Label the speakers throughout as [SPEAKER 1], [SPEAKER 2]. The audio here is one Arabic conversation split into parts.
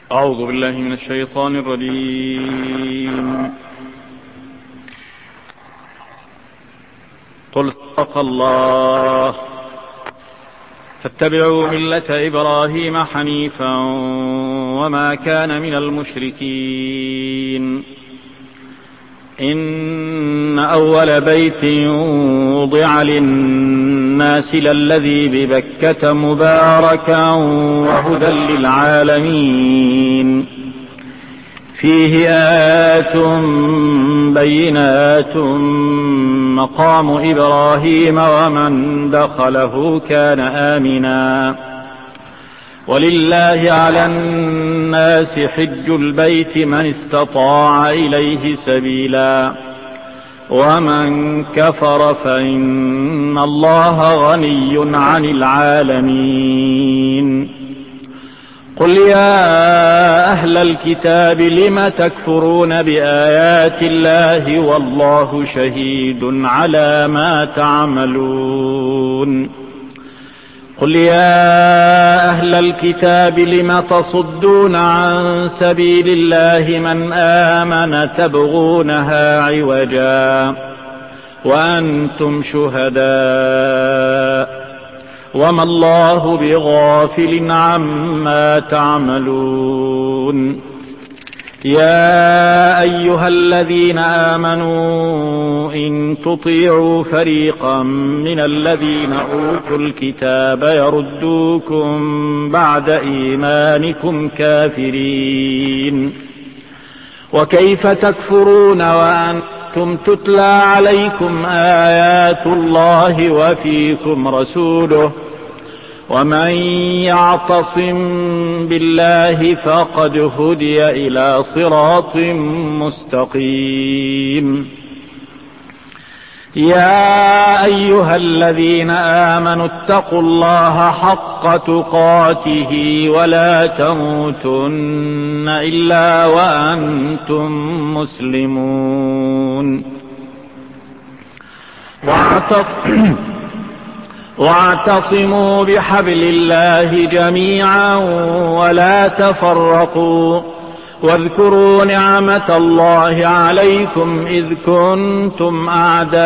[SPEAKER 1] أعوذ بالله من الشيطان الرجيم. قل صدق الله. فاتبعوا ملة إبراهيم حنيفا وما كان من المشركين. إن أول بيت وضع للناس للذي ببكة مباركا وهدى للعالمين، فيه آيات بينات مقام إبراهيم ومن دخله كان آمنا، ولله على الناس حج البيت من استطاع إليه سبيلا، ومن كفر فإن الله غني عن العالمين. قل يا أهل الكتاب لم تكفرون بآيات الله والله شهيد على ما تعملون. قل يا أهل الكتاب لم تصدون عن سبيل الله من آمن تبغونها عوجا وأنتم شهداء وما الله بغافل عما تعملون. يا أيها الذين آمنوا إن تطيعوا فريقا من الذين أوتوا الكتاب يردوكم بعد إيمانكم كافرين، وكيف تكفرون وأنتم تتلى عليكم آيات الله وفيكم رسوله، ومن يعتصم بالله فقد هدي إلى صراط مستقيم. يا أيها الذين آمنوا اتقوا الله حق تقاته ولا تموتن إلا وأنتم مسلمون. واعتصموا بحبل الله جميعا ولا تفرقوا، واذكروا نعمة الله عليكم إذ كنتم أعداء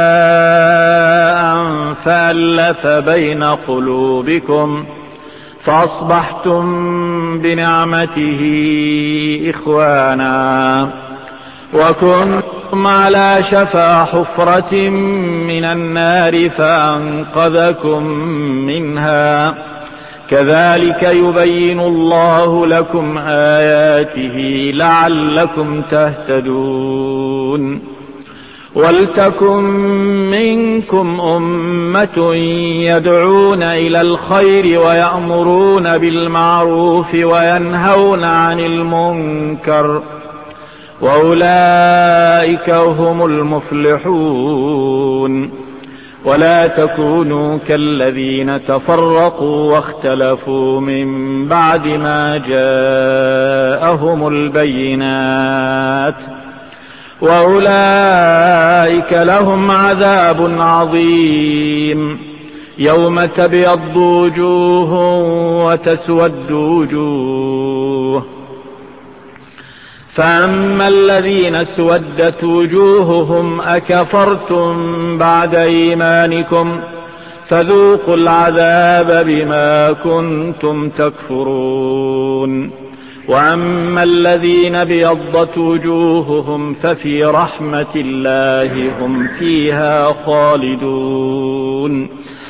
[SPEAKER 1] فألف بين قلوبكم فأصبحتم بنعمته إخوانا، وكنتم على شفا حفرة من النار فأنقذكم منها، كذلك يبين الله لكم آياته لعلكم تهتدون. ولتكن منكم أمة يدعون إلى الخير ويأمرون بالمعروف وينهون عن المنكر، وأولئك هم المفلحون. ولا تكونوا كالذين تفرقوا واختلفوا من بعد ما جاءهم البينات، وأولئك لهم عذاب عظيم، يوم تبيض وجوه وتسود وجوه، فأما الذين اسودت وجوههم أكفرتم بعد إيمانكم فذوقوا العذاب بما كنتم تكفرون. وأما الذين ابيضت وجوههم ففي رحمة الله هم فيها خالدون.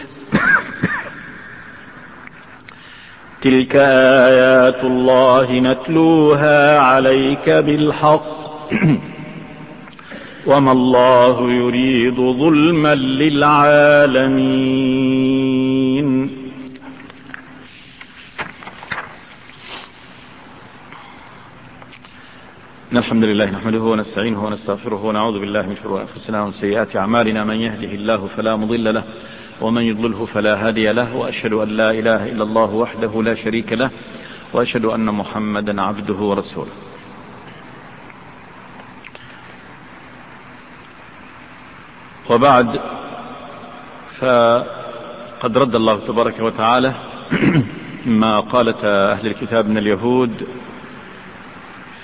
[SPEAKER 1] تلك آيات الله نتلوها عليك بالحق وما الله يريد ظلما للعالمين. الحمد لله نحمده ونستعينه ونستغفره ونعوذ بالله من شرور أنفسنا ومن سيئات أعمالنا، من يهده الله فلا مضل له ومن يضلله فلا هادي له، وأشهد أن لا إله إلا الله وحده لا شريك له، وأشهد أن محمدا عبده ورسوله. وبعد، فقد رد الله تبارك وتعالى ما قالت أهل الكتاب من اليهود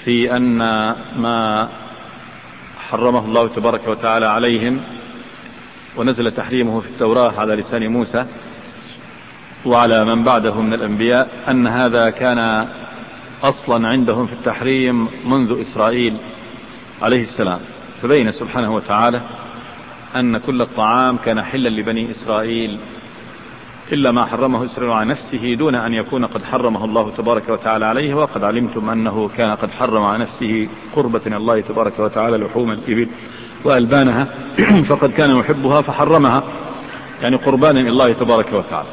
[SPEAKER 1] في أن ما حرمه الله تبارك وتعالى عليهم ونزل تحريمه في التوراة على لسان موسى وعلى من بعده من الأنبياء أن هذا كان أصلا عندهم في التحريم منذ إسرائيل عليه السلام. فبين سبحانه وتعالى أن كل الطعام كان حلا لبني إسرائيل إلا ما حرمه إسرائيل على نفسه دون أن يكون قد حرمه الله تبارك وتعالى عليه. وقد علمتم أنه كان قد حرم على نفسه قربة إلى الله تبارك وتعالى لحوم الإبل وألبانها فقد كان يحبها فحرمها، يعني قربانا إلى الله تبارك وتعالى.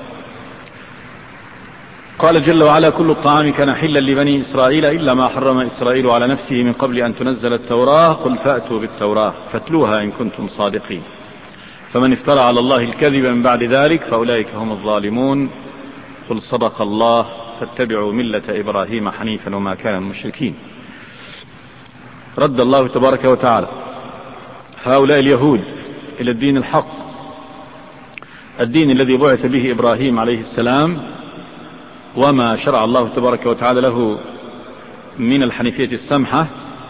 [SPEAKER 1] قال جل وعلا: كل الطعام كان حلا لبني إسرائيل إلا ما حرم إسرائيل على نفسه من قبل أن تنزل التوراة قل فأتوا بالتوراة فاتلوها إن كنتم صادقين فمن افترى على الله الكذب من بعد ذلك فأولئك هم الظالمون قل صدق الله فاتبعوا ملة إبراهيم حنيفا وما كان المشركين. رد الله تبارك وتعالى هؤلاء اليهود إلى الدين الحق، الدين الذي بعث به إبراهيم عليه السلام وما شرع الله تبارك وتعالى له من الحنيفية السمحة.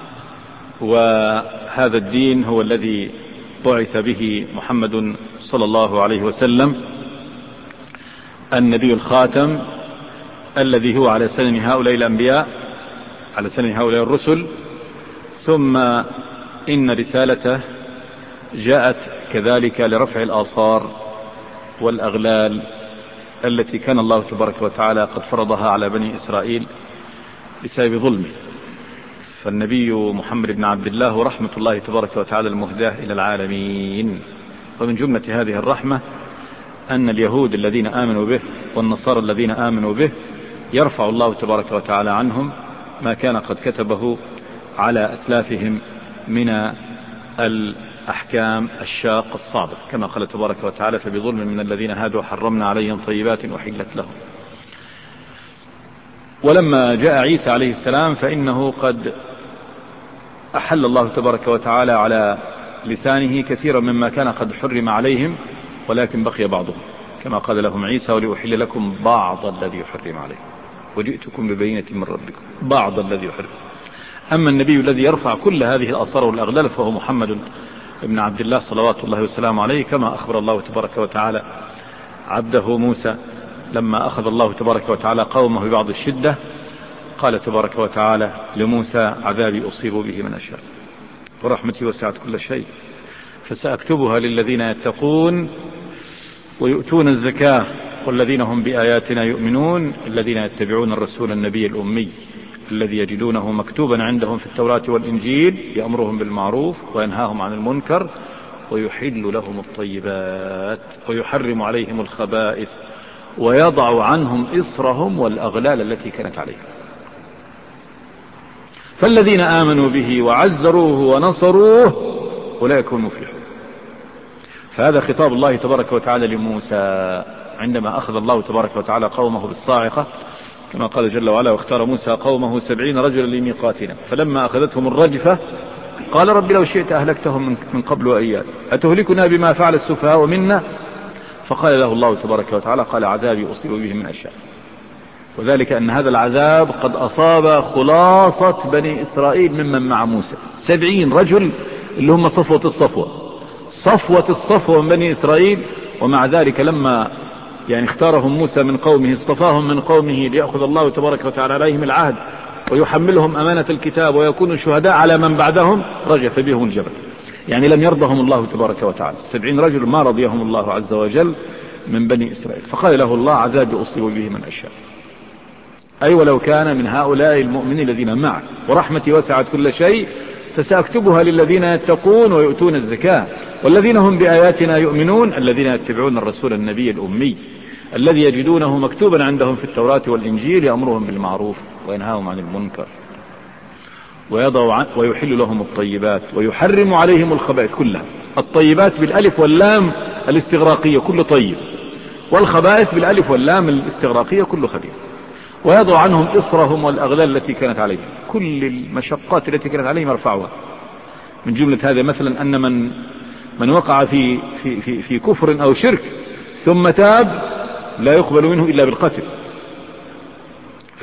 [SPEAKER 1] وهذا الدين هو الذي بعث به محمد صلى الله عليه وسلم النبي الخاتم الذي هو على سنن هؤلاء الأنبياء، على سنن هؤلاء الرسل. ثم إن رسالته جاءت كذلك لرفع الآصار والأغلال التي كان الله تبارك وتعالى قد فرضها على بني إسرائيل بسبب ظلمه. فالنبي محمد بن عبد الله رحمة الله تبارك وتعالى المهداة إلى العالمين. ومن جملة هذه الرحمة أن اليهود الذين آمنوا به والنصارى الذين آمنوا به يرفع الله تبارك وتعالى عنهم ما كان قد كتبه على أسلافهم من الأحكام الشاق الصعبة، كما قال تبارك وتعالى: فبظلم من الذين هادوا حرمنا عليهم طيبات أحلت لهم. ولما جاء عيسى عليه السلام فإنه قد أحل الله تبارك وتعالى على لسانه كثيرا مما كان قد حرم عليهم، ولكن بقي بعضهم كما قال لهم عيسى: ولأحل لكم بعض الذي يحرم عليكم وجئتكم ببينة من ربكم بعض الذي يحرم. أما النبي الذي يرفع كل هذه الآثار والأغلال فهو محمد بن عبد الله صلوات الله وسلامه عليه، كما أخبر الله تبارك وتعالى عبده موسى لما أخذ الله تبارك وتعالى قومه ببعض الشدة قال تبارك وتعالى لموسى: عذابي أصيب به من أشاء ورحمتي وسعت كل شيء فسأكتبها للذين يتقون ويؤتون الزكاة والذين هم بآياتنا يؤمنون الذين يتبعون الرسول النبي الأمي الذي يجدونه مكتوبا عندهم في التوراة والإنجيل يأمرهم بالمعروف وينهاهم عن المنكر ويحل لهم الطيبات ويحرم عليهم الخبائث ويضع عنهم إصرهم والأغلال التي كانت عليهم. فالذين آمنوا به وعزروه ونصروه أولئك هم المفلحون. فهذا خطاب الله تبارك وتعالى لموسى عندما أخذ الله تبارك وتعالى قومه بالصاعقة كما قال جل وعلا: واختار موسى قومه 70 رجلا لميقاتنا فلما أخذتهم الرجفة قال رب لو شئت أهلكتهم من قبل وإياي أتهلكنا بما فعل السفهاء منا فقال له الله تبارك وتعالى: قال عذابي أصيب به من أشاء. وذلك أن هذا العذاب قد أصاب خلاصة بني إسرائيل ممن مع موسى 70 رجل اللي هم صفوة الصفوة من بني إسرائيل. ومع ذلك لما اختارهم موسى من قومه اصطفاهم من قومه ليأخذ الله تبارك وتعالى عليهم العهد ويحملهم أمانة الكتاب ويكونوا شهداء على من بعدهم رجف بهم الجبل، لم يرضهم الله تبارك وتعالى. 70 رجل ما رضيهم الله عز وجل من بني إسرائيل. فقال له الله: عذابي أصيب به من أشاء، أي ولو كان من هؤلاء المؤمنين الذين معك ورحمتي وسعت كل شيء فسأكتبها للذين يتقون ويؤتون الزكاة والذين هم بآياتنا يؤمنون الذين يتبعون الرسول النبي الأمي الذي يجدونه مكتوبا عندهم في التوراة والإنجيل يأمرهم بالمعروف وينهاهم عن المنكر ويحل لهم الطيبات ويحرم عليهم الخبائث كلها. الطيبات بالألف واللام الاستغراقية كل طيب، والخبائث بالألف واللام الاستغراقية كل خبيث، ويضع عنهم إصرهم والأغلال التي كانت عليهم. كل المشقات التي كانت عليهم يرفعها. من جملة هذا مثلا أن من وقع في كفر أو شرك ثم تاب لا يقبل منه إلا بالقتل.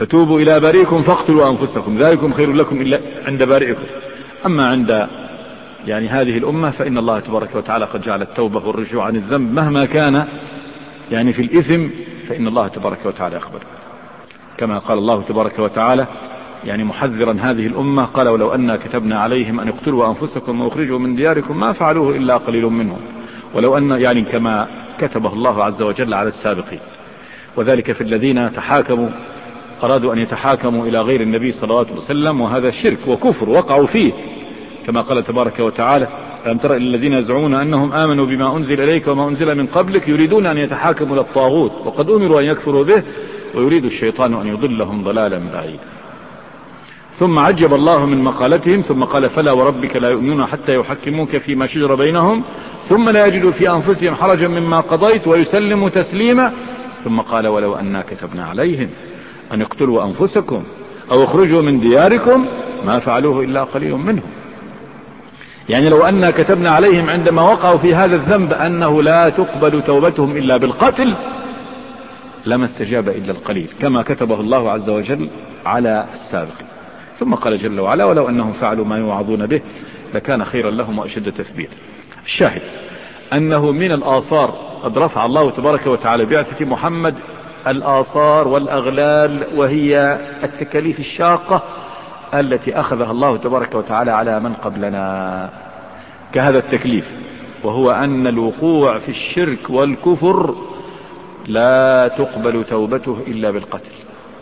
[SPEAKER 1] فتوبوا إلى بارئكم فاقتلوا أنفسكم ذلكم خير لكم إلا عند بارئكم. أما عند يعني هذه الأمة فإن الله تبارك وتعالى قد جعل التوبة والرجوع عن الذنب مهما كان يعني في الإثم، فإن الله تبارك وتعالى يقبل، كما قال الله تبارك وتعالى يعني محذرا هذه الأمة، قال ولو أنا كتبنا عليهم أن اقتلوا أنفسكم وأخرجوا من دياركم ما فعلوه إلا قليل منهم، ولو أن يعني كما كتبه الله عز وجل على السابقين. وذلك في الذين تحاكموا أرادوا أن يتحاكموا إلى غير النبي صلى الله عليه وسلم، وهذا شرك وكفر وقعوا فيه، كما قال تبارك وتعالى ألم تر إلى الذين يزعمون أنهم آمنوا بما أنزل إليك وما أنزل من قبلك يريدون أن يتحاكموا إلى الطاغوت وقد أمروا أن يكفروا به ويريد الشيطان أن يضلهم ضلالا بعيدا. ثم عجب الله من مقالتهم ثم قال فلا وربك لا يؤمنون حتى يحكموك فيما شجر بينهم ثم لا يجدوا في أنفسهم حرجا مما قضيت ويسلموا تسليما، ثم قال ولو أنا كتبنا عليهم أن اقتلوا أنفسكم أو اخرجوا من دياركم ما فعلوه إلا قليل منهم. يعني لو أننا كتبنا عليهم عندما وقعوا في هذا الذنب أنه لا تقبل توبتهم إلا بالقتل لما استجاب إلا القليل، كما كتبه الله عز وجل على السابقين. ثم قال جل وعلا ولو أنهم فعلوا ما يوعظون به لكان خيرا لهم وأشد تثبيتا. الشاهد أنه من الآثار قد رفع الله تبارك وتعالى بعثة محمد الآثار والأغلال، وهي التكاليف الشاقة التي أخذها الله تبارك وتعالى على من قبلنا، كهذا التكليف، وهو أن الوقوع في الشرك والكفر لا تقبل توبته إلا بالقتل،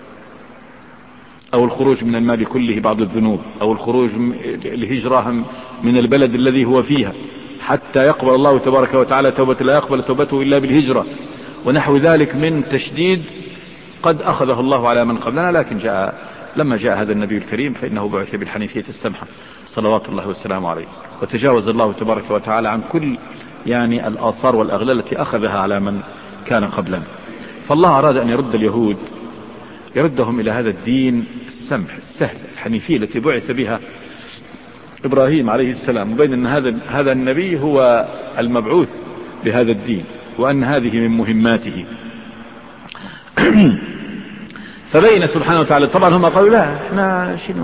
[SPEAKER 1] أو الخروج من المال كله بعض الذنوب، أو الخروج الهجرة من البلد الذي هو فيها حتى يقبل الله تبارك وتعالى توبة، لا يقبل توبته إلا بالهجرة، ونحو ذلك من تشديد قد أخذه الله على من قبلنا. لكن لما جاء هذا النبي الكريم فإنه بعث بالحنيفية السمحة صلوات الله والسلام عليه، وتجاوز الله تبارك وتعالى عن كل يعني الآثار والأغلال التي أخذها على من كان قبلنا. فالله أراد أن يرد اليهود، يردهم إلى هذا الدين السمح السهل الحنيفية التي بعث بها إبراهيم عليه السلام، وبين أن هذا النبي هو المبعوث بهذا الدين وأن هذه من مهماته. فبين سبحانه وتعالى، طبعا هم قالوا لا احنا شنو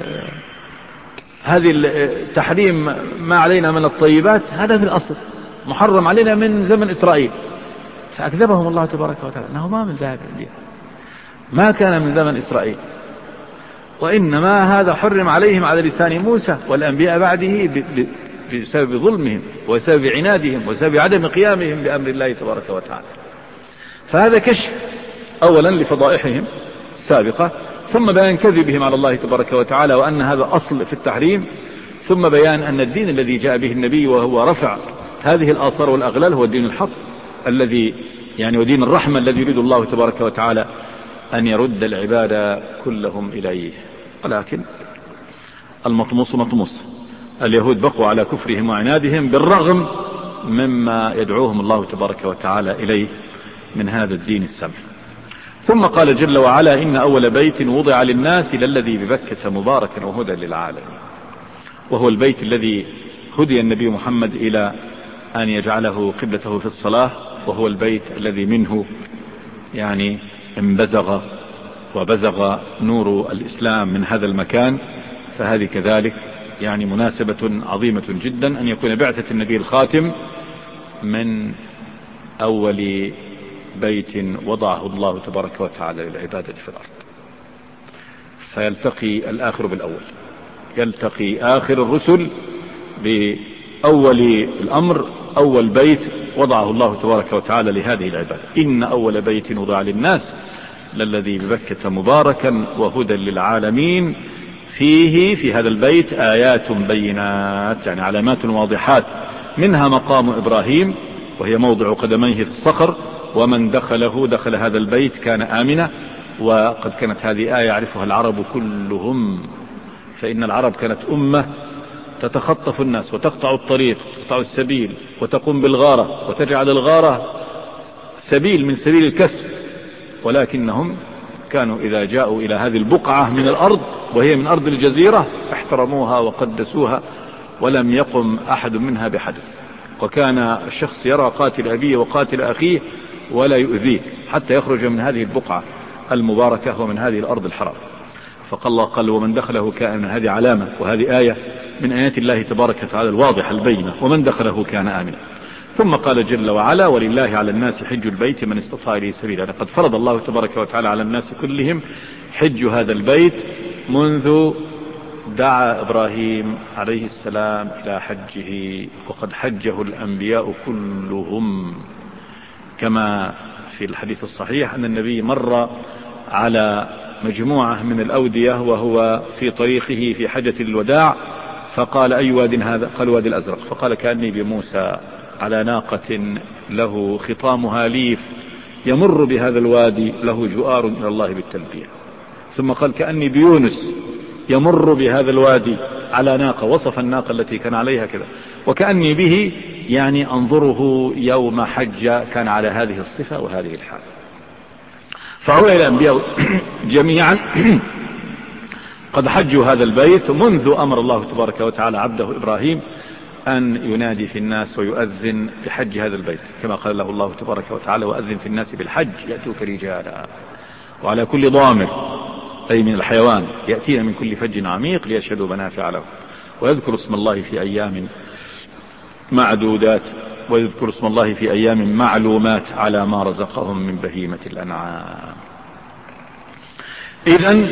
[SPEAKER 1] هذه التحريم ما علينا من الطيبات هذا في الأصل محرم علينا من زمن إسرائيل، فأكذبهم الله تبارك وتعالى أنه ما من ذهب ما كان من زمن إسرائيل، وإنما هذا حرم عليهم على لسان موسى والأنبياء بعده بسبب ظلمهم وسبب عنادهم وسبب عدم قيامهم بأمر الله تبارك وتعالى. فهذا كشف أولا لفضائحهم السابقة، ثم بيان كذبهم على الله تبارك وتعالى وأن هذا أصل في التحريم، ثم بيان أن الدين الذي جاء به النبي وهو رفع هذه الآثار والأغلال هو الدين الحق الذي يعني ودين الرحمة الذي يريد الله تبارك وتعالى أن يرد العباد كلهم إليه. ولكن المطموس مطموس، اليهود بقوا على كفرهم وعنادهم بالرغم مما يدعوهم الله تبارك وتعالى إليه من هذا الدين السمح. ثم قال جل وعلا إن أول بيت وضع للناس للذي ببكة مباركا وهدى للعالمين، وهو البيت الذي هدي النبي محمد إلى أن يجعله قبلته في الصلاة، وهو البيت الذي منه يعني انبزغ وبزغ نور الإسلام من هذا المكان. فهذه كذلك يعني مناسبة عظيمة جدا أن يكون بعثة النبي الخاتم من أول بيت وضعه الله تبارك وتعالى للعبادة في الأرض. فيلتقي الآخر بالأول، يلتقي آخر الرسل بأول الأمر، أول بيت وضعه الله تبارك وتعالى لهذه العبادة. إن أول بيت وضع للناس للذي ببكة مباركا وهدى للعالمين فيه في هذا البيت آيات بينات، يعني علامات واضحات، منها مقام إبراهيم وهي موضع قدميه في الصخر، ومن دخله دخل هذا البيت كان آمنا. وقد كانت هذه آية يعرفها العرب كلهم، فإن العرب كانت أمة تتخطف الناس وتقطع الطريق وتقطع السبيل وتقوم بالغارة وتجعل الغارة سبيل من سبيل الكسب، ولكنهم كانوا إذا جاءوا إلى هذه البقعة من الأرض وهي من أرض الجزيرة احترموها وقدسوها ولم يقم أحد منها بحدث. وكان الشخص يرى قاتل أبيه وقاتل أخيه ولا يؤذيه حتى يخرج من هذه البقعة المباركة ومن هذه الأرض الحرام. فقال الله قال ومن دخله كان، هذه علامة وهذه آية من آيات الله تبارك وتعالى الواضحة البينة، ومن دخله كان آمنا. ثم قال جل وعلا ولله على الناس حج البيت من استطاع إليه سبيلا. لقد فرض الله تبارك وتعالى على الناس كلهم حج هذا البيت منذ دعا إبراهيم عليه السلام إلى حجه، وقد حجه الأنبياء كلهم، كما في الحديث الصحيح أن النبي مر على مجموعة من الأودية وهو في طريقه في حجة الوداع، فقال أي واد هذا؟ قال وادي الأزرق. فقال كأني بموسى على ناقة له خطامها ليف يمر بهذا الوادي له جؤار إلى الله بالتلبية. ثم قال كأني بيونس يمر بهذا الوادي على ناقة، وصف الناقة التي كان عليها كذا، وكأني به يعني أنظره يوم حج كان على هذه الصفة وهذه الحال. فهؤلاء الأنبياء جميعا قد حجوا هذا البيت منذ أمر الله تبارك وتعالى عبده إبراهيم أن ينادي في الناس ويؤذن بحج هذا البيت، كما قال له الله تبارك وتعالى وأذن في الناس بالحج يأتوك رجالا وعلى كل ضامر، أي من الحيوان، يأتينا من كل فج عميق ليشهدوا منافع له ويذكر اسم الله في أيام معدودات، ويذكر اسم الله في أيام معلومات على ما رزقهم من بهيمة الأنعام. إذن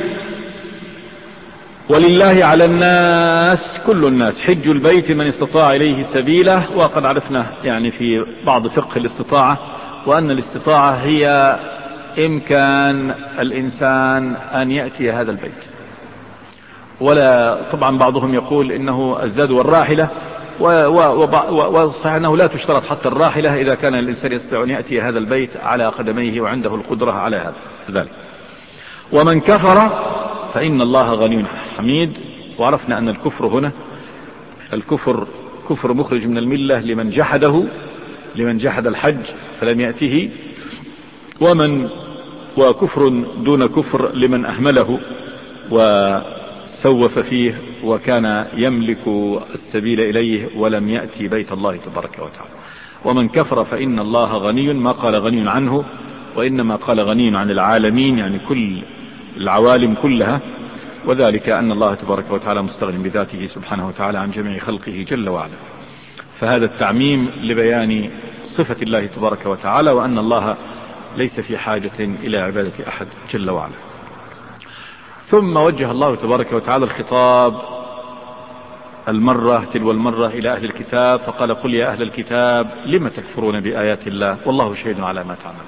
[SPEAKER 1] ولله على الناس كل الناس حج البيت من استطاع إليه سبيله. وقد عرفنا يعني في بعض فقه الاستطاعة وأن الاستطاعة هي إمكان الإنسان أن يأتي هذا البيت. ولا طبعا بعضهم يقول إنه الزاد والراحلة، وصحيح أنه لا تشترط حتى الراحلة إذا كان الإنسان يستطيع أن يأتي هذا البيت على قدميه وعنده القدرة على هذا ذلك. ومن كفر فإن الله غني حميد. وعرفنا أن الكفر هنا الكفر كفر مخرج من الملة لمن جحده، لمن جحد الحج فلم يأته، وكفر دون كفر لمن أهمله وسوف فيه وكان يملك السبيل إليه ولم يأتي بيت الله تبارك وتعالى. ومن كفر فإن الله غني، ما قال غني عنه وإنما قال غني عن العالمين، يعني كل العوالم كلها، وذلك أن الله تبارك وتعالى مستغن بذاته سبحانه وتعالى عن جميع خلقه جل وعلا. فهذا التعميم لبيان صفة الله تبارك وتعالى وأن الله ليس في حاجة إلى عبادة أحد جل وعلا. ثم وجه الله تبارك وتعالى الخطاب المرة تلو المرة إلى أهل الكتاب فقال قل يا أهل الكتاب لم تكفرون بآيات الله والله شهيد على ما تعملون.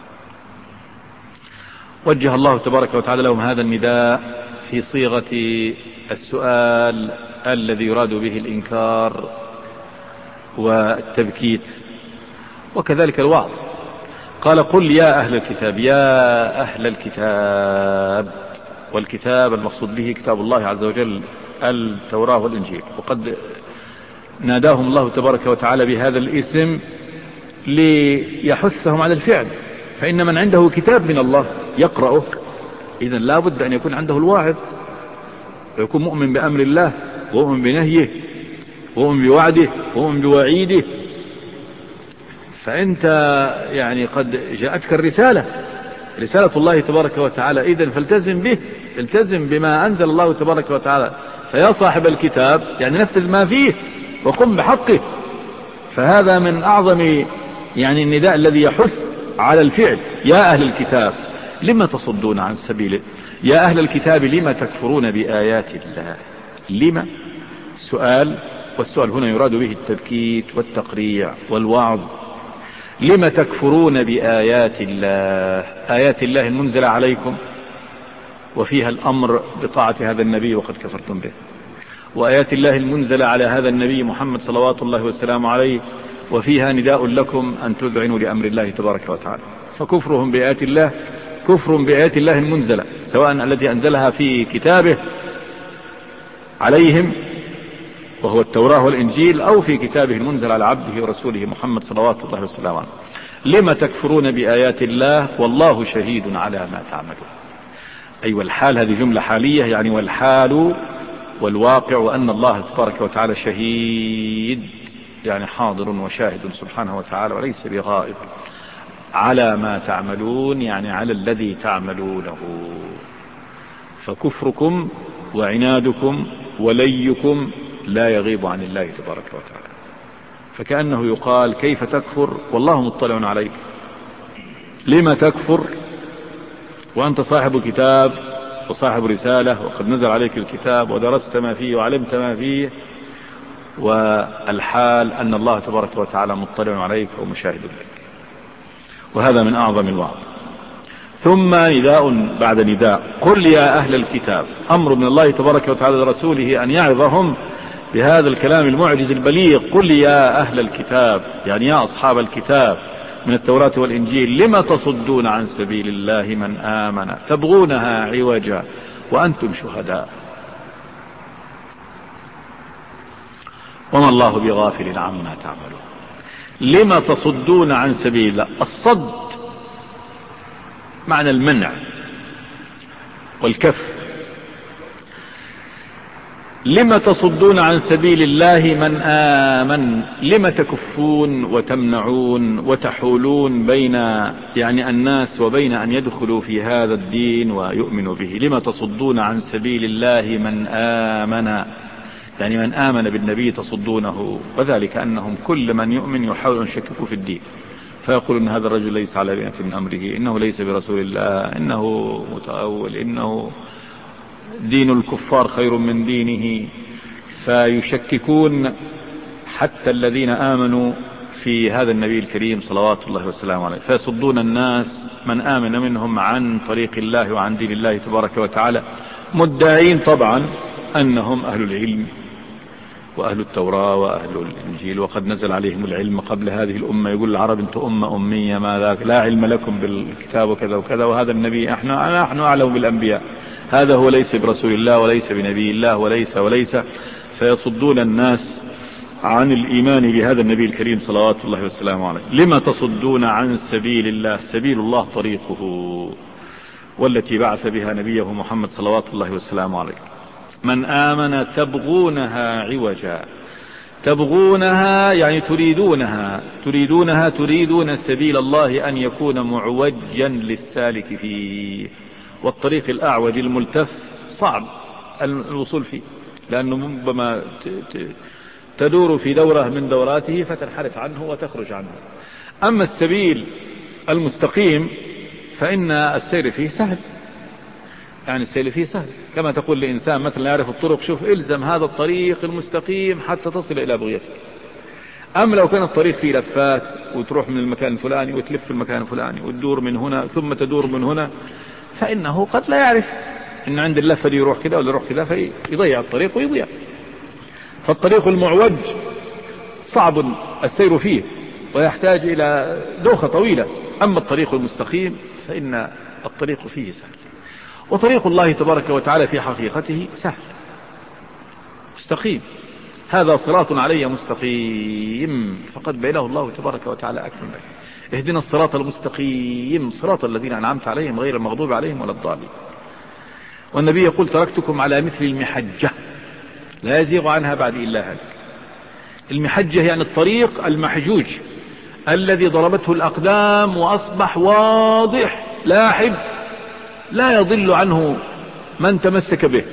[SPEAKER 1] وجه الله تبارك وتعالى لهم هذا النداء في صيغة السؤال الذي يراد به الإنكار والتبكيت وكذلك الوعظ. قال قل يا أهل الكتاب، يا أهل الكتاب، والكتاب المقصود به كتاب الله عز وجل التوراة والإنجيل. وقد ناداهم الله تبارك وتعالى بهذا الاسم ليحثهم على الفعل، فإن من عنده كتاب من الله يقرأه إذن لا بد أن يكون عنده الواعظ ويكون مؤمن بأمر الله ومؤمن بنهيه ومؤمن بوعده ومؤمن بوعيده. فأنت يعني قد جاءتك الرسالة، رسالة الله تبارك وتعالى، إذن فالتزم به، التزم بما أنزل الله تبارك وتعالى. فيا صاحب الكتاب يعني نفذ ما فيه وقم بحقه. فهذا من أعظم يعني النداء الذي يحث على الفعل. يا أهل الكتاب لما تصدون عن سبيله، يا أهل الكتاب لما تكفرون بآيات الله. لما سؤال، والسؤال هنا يراد به التبكيت والتقريع والوعظ. لما تكفرون بآيات الله، آيات الله المنزلة عليكم وفيها الأمر بطاعة هذا النبي وقد كفرتم به، وآيات الله المنزلة على هذا النبي محمد صلوات الله والسلام عليه وفيها نداء لكم أن تذعنوا لأمر الله تبارك وتعالى. فكفرهم بآيات الله كفر بآيات الله المنزلة، سواء التي أنزلها في كتابه عليهم وهو التوراة والإنجيل أو في كتابه المنزل على عبده ورسوله محمد صلوات الله والسلام عليه. لما تكفرون بآيات الله والله شهيد على ما تعملون. أي والحال هذه جملة حالية، يعني والحال والواقع وأن الله تبارك وتعالى شهيد، يعني حاضر وشاهد سبحانه وتعالى وليس بغائب. على ما تعملون، يعني على الذي تعملونه. فكفركم وعنادكم وليكم لا يغيب عن الله تبارك وتعالى. فكأنه يقال كيف تكفر والله مطلع عليك؟ لما تكفر وأنت صاحب كتاب وصاحب رسالة وقد نزل عليك الكتاب ودرست ما فيه وعلمت ما فيه، والحال أن الله تبارك وتعالى مطلع عليك ومشاهد لك. وهذا من أعظم الوعظ. ثم نداء بعد نداء: قل يا أهل الكتاب. أمر من الله تبارك وتعالى لرسوله أن يعظهم بهذا الكلام المعجز البليغ: قل يا أهل الكتاب، يعني يا أصحاب الكتاب من التوراة والإنجيل، لما تصدون عن سبيل الله من آمن تبغونها عوجا وأنتم شهداء وما الله بغافل عما تعملون. لما تصدون عن سبيل الله. الصد معنى المنع والكف. لما تصدون عن سبيل الله من آمن، لما تكفون وتمنعون وتحولون بين يعني الناس وبين أن يدخلوا في هذا الدين ويؤمنوا به. لما تصدون عن سبيل الله من آمن، يعني من آمن بالنبي تصدونه، وذلك أنهم كل من يؤمن يحاولون يشككوا في الدين، فيقول إن هذا الرجل ليس على بينة من أمره، إنه ليس برسول الله، إنه متأول، إنه دين الكفار خير من دينه. فيشككون حتى الذين آمنوا في هذا النبي الكريم صلوات الله وسلامه عليه، فيصدون الناس من آمن منهم عن طريق الله وعن دين الله تبارك وتعالى، مدعين طبعا أنهم أهل العلم وأهل التوراة وأهل الإنجيل، وقد نزل عليهم العلم قبل هذه الأمة. يقول العرب أنتم أمة أمية، ما ذاك، لا علم لكم بالكتاب وكذا وكذا، وهذا النبي نحن أعلم بالأنبياء، هذا هو ليس برسول الله وليس بنبي الله وليس. فيصدون الناس عن الإيمان بهذا النبي الكريم صلوات الله وسلامه عليه. لما تصدون عن سبيل الله. سبيل الله طريقه والتي بعث بها نبيه محمد صلوات الله وسلامه عليه. من آمن تبغونها عوجا. تبغونها يعني تريدون سبيل الله أن يكون معوجا للسالك فيه، والطريق الأعوج الملتف صعب الوصول فيه، لأنه ربما تدور في دورة من دوراته فتنحرف عنه وتخرج عنه. أما السبيل المستقيم فإن السير فيه سهل، يعني السير فيه سهل، كما تقول لإنسان مثلا يعرف الطرق: شوف الزم هذا الطريق المستقيم حتى تصل إلى بغيتك. أما لو كان الطريق فيه لفات وتروح من المكان الفلاني وتلف في المكان الفلاني وتدور من هنا ثم تدور من هنا، فإنه قد لا يعرف إن عند اللفة دي يروح كذا ولا يروح كذا، فيضيع الطريق ويضيع. فالطريق المعوج صعب السير فيه ويحتاج إلى دوخة طويلة. أما الطريق المستقيم فإن الطريق فيه سهل. وطريق الله تبارك وتعالى في حقيقته سهل مستقيم. هذا صراط علي مستقيم فقد بينه الله تبارك وتعالى أكمل به. اهدنا الصراط المستقيم صراط الذين أنعمت عليهم غير المغضوب عليهم ولا الضالين. والنبي يقول: تركتكم على مثل المحجة لا يزيغ عنها بعد إلا هلك. المحجة يعني الطريق المحجوج الذي ضربته الأقدام وأصبح واضح لاحب لا يضل عنه من تمسك به.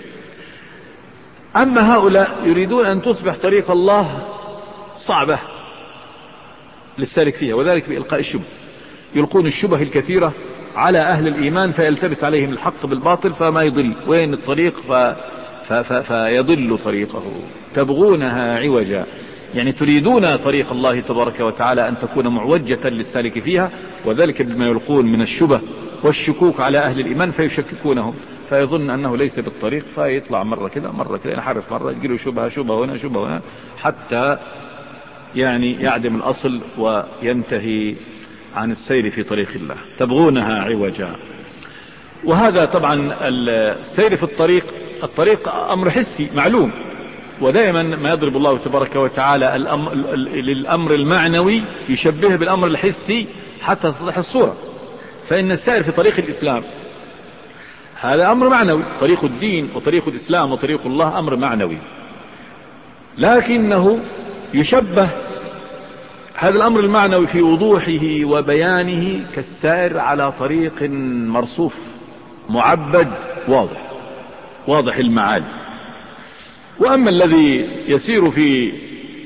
[SPEAKER 1] أما هؤلاء يريدون أن تصبح طريق الله صعبة للسالك فيها، وذلك بإلقاء الشبه. يلقون الشبه الكثيرة على أهل الإيمان فيلتبس عليهم الحق بالباطل فما يضل وين الطريق فيضل طريقه. تبغونها عوجا يعني تريدون طريق الله تبارك وتعالى أن تكون معوجة للسالك فيها، وذلك بما يلقون من الشبه والشكوك على أهل الإيمان فيشككونهم، فيظن أنه ليس بالطريق، فيطلع مرة كذا مرة كذا، ينحرف مرة، يجيله شبه هنا حتى يعني يعدم الأصل وينتهي عن السير في طريق الله. تبغونها عوجا. وهذا طبعا السير في الطريق أمر حسي معلوم، ودائما ما يضرب الله تبارك وتعالى للأمر المعنوي يشبهه بالأمر الحسي حتى تتضح الصورة. فإن السائر في طريق الإسلام هذا أمر معنوي، طريق الدين وطريق الإسلام وطريق الله أمر معنوي، لكنه يشبه هذا الأمر المعنوي في وضوحه وبيانه كالسائر على طريق مرصوف معبد واضح المعالي. وأما الذي يسير في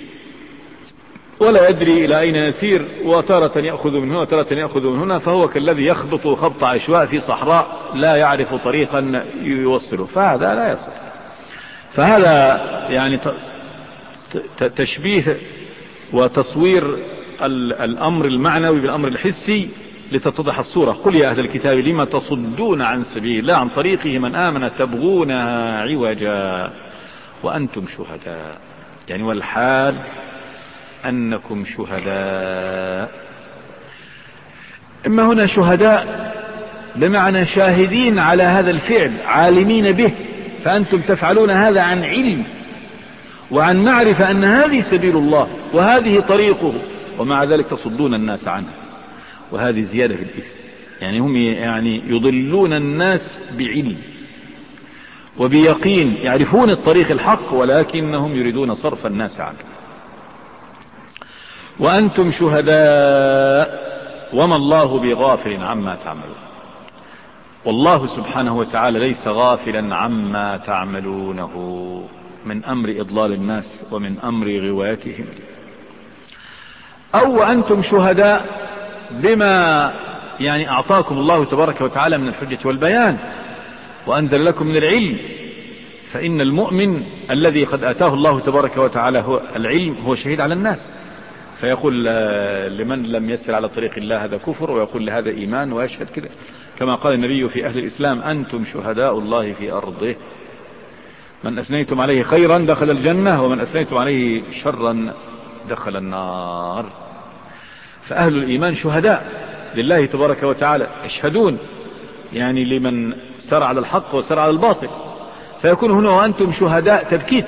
[SPEAKER 1] ولا يدري إلى أين يسير، وتارة يأخذ من هنا وتارة يأخذ من هنا، فهو كالذي يخبط خبط عشواء في صحراء لا يعرف طريقا يوصله، فهذا لا يصل. فهذا يعني تشبيه وتصوير الأمر المعنوي بالأمر الحسي لتتضح الصورة. قل يا أهل الكتاب لما تصدون عن سبيل الله عن طريقه من آمن تبغونها عوجا وأنتم شهداء، يعني والحال أنكم شهداء. إما هنا شهداء بمعنى شاهدين على هذا الفعل عالمين به، فأنتم تفعلون هذا عن علم وعن معرفة أن هذه سبيل الله وهذه طريقه، ومع ذلك تصدون الناس عنه، وهذه زيادة في الإثم. يعني هم يضلون الناس بعلم وبيقين، يعرفون الطريق الحق ولكنهم يريدون صرف الناس عنه. وأنتم شهداء وما الله بغافل عما تعملون. والله سبحانه وتعالى ليس غافلا عما تعملونه من أمر إضلال الناس ومن أمر غوايتهم. أو وأنتم شهداء بما أعطاكم الله تبارك وتعالى من الحجة والبيان وأنزل لكم من العلم. فإن المؤمن الذي قد آتاه الله تبارك وتعالى هو العلم هو شهيد على الناس، فيقول لمن لم يسر على طريق الله هذا كفر، ويقول لهذا إيمان، ويشهد كده، كما قال النبي في أهل الإسلام أنتم شهداء الله في أرضه، من أثنيتم عليه خيرا دخل الجنة ومن أثنيتم عليه شرا دخل النار. فأهل الإيمان شهداء لله تبارك وتعالى، يشهدون لمن سار على الحق وسار على الباطل. فيكون هنا وأنتم شهداء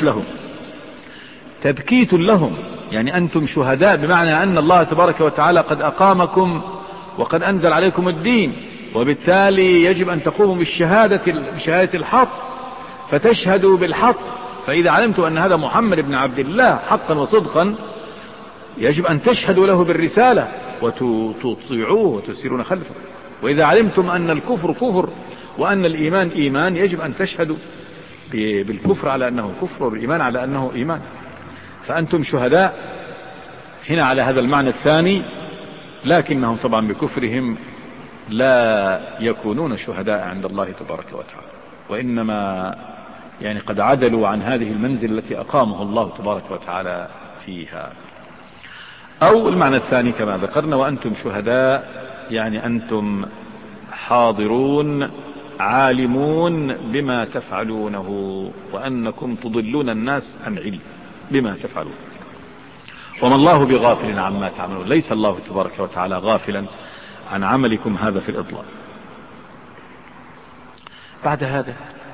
[SPEAKER 1] تبكيت لهم، أنتم شهداء بمعنى أن الله تبارك وتعالى قد أقامكم وقد أنزل عليكم الدين، وبالتالي يجب أن تقوموا بشهادة الحق، فتشهدوا بالحق. فإذا علمتم أن هذا محمد بن عبد الله حقا وصدقا يجب أن تشهدوا له بالرسالة وتطيعوه وتسيرون خلفه. وإذا علمتم أن الكفر كفر وأن الإيمان إيمان يجب أن تشهدوا بالكفر على أنه كفر وبالإيمان على أنه إيمان. فأنتم شهداء هنا على هذا المعنى الثاني، لكنهم طبعا بكفرهم لا يكونون شهداء عند الله تبارك وتعالى، وإنما قد عدلوا عن هذه المنزل التي أقامه الله تبارك وتعالى فيها. أو المعنى الثاني كما ذكرنا وأنتم شهداء، أنتم حاضرون عالمون بما تفعلونه، وأنكم تضلون الناس عن علم بما تفعلون. وما الله بغافل عما تعملون، ليس الله تبارك وتعالى غافلا عن عملكم هذا في الإضلال. بعد هذا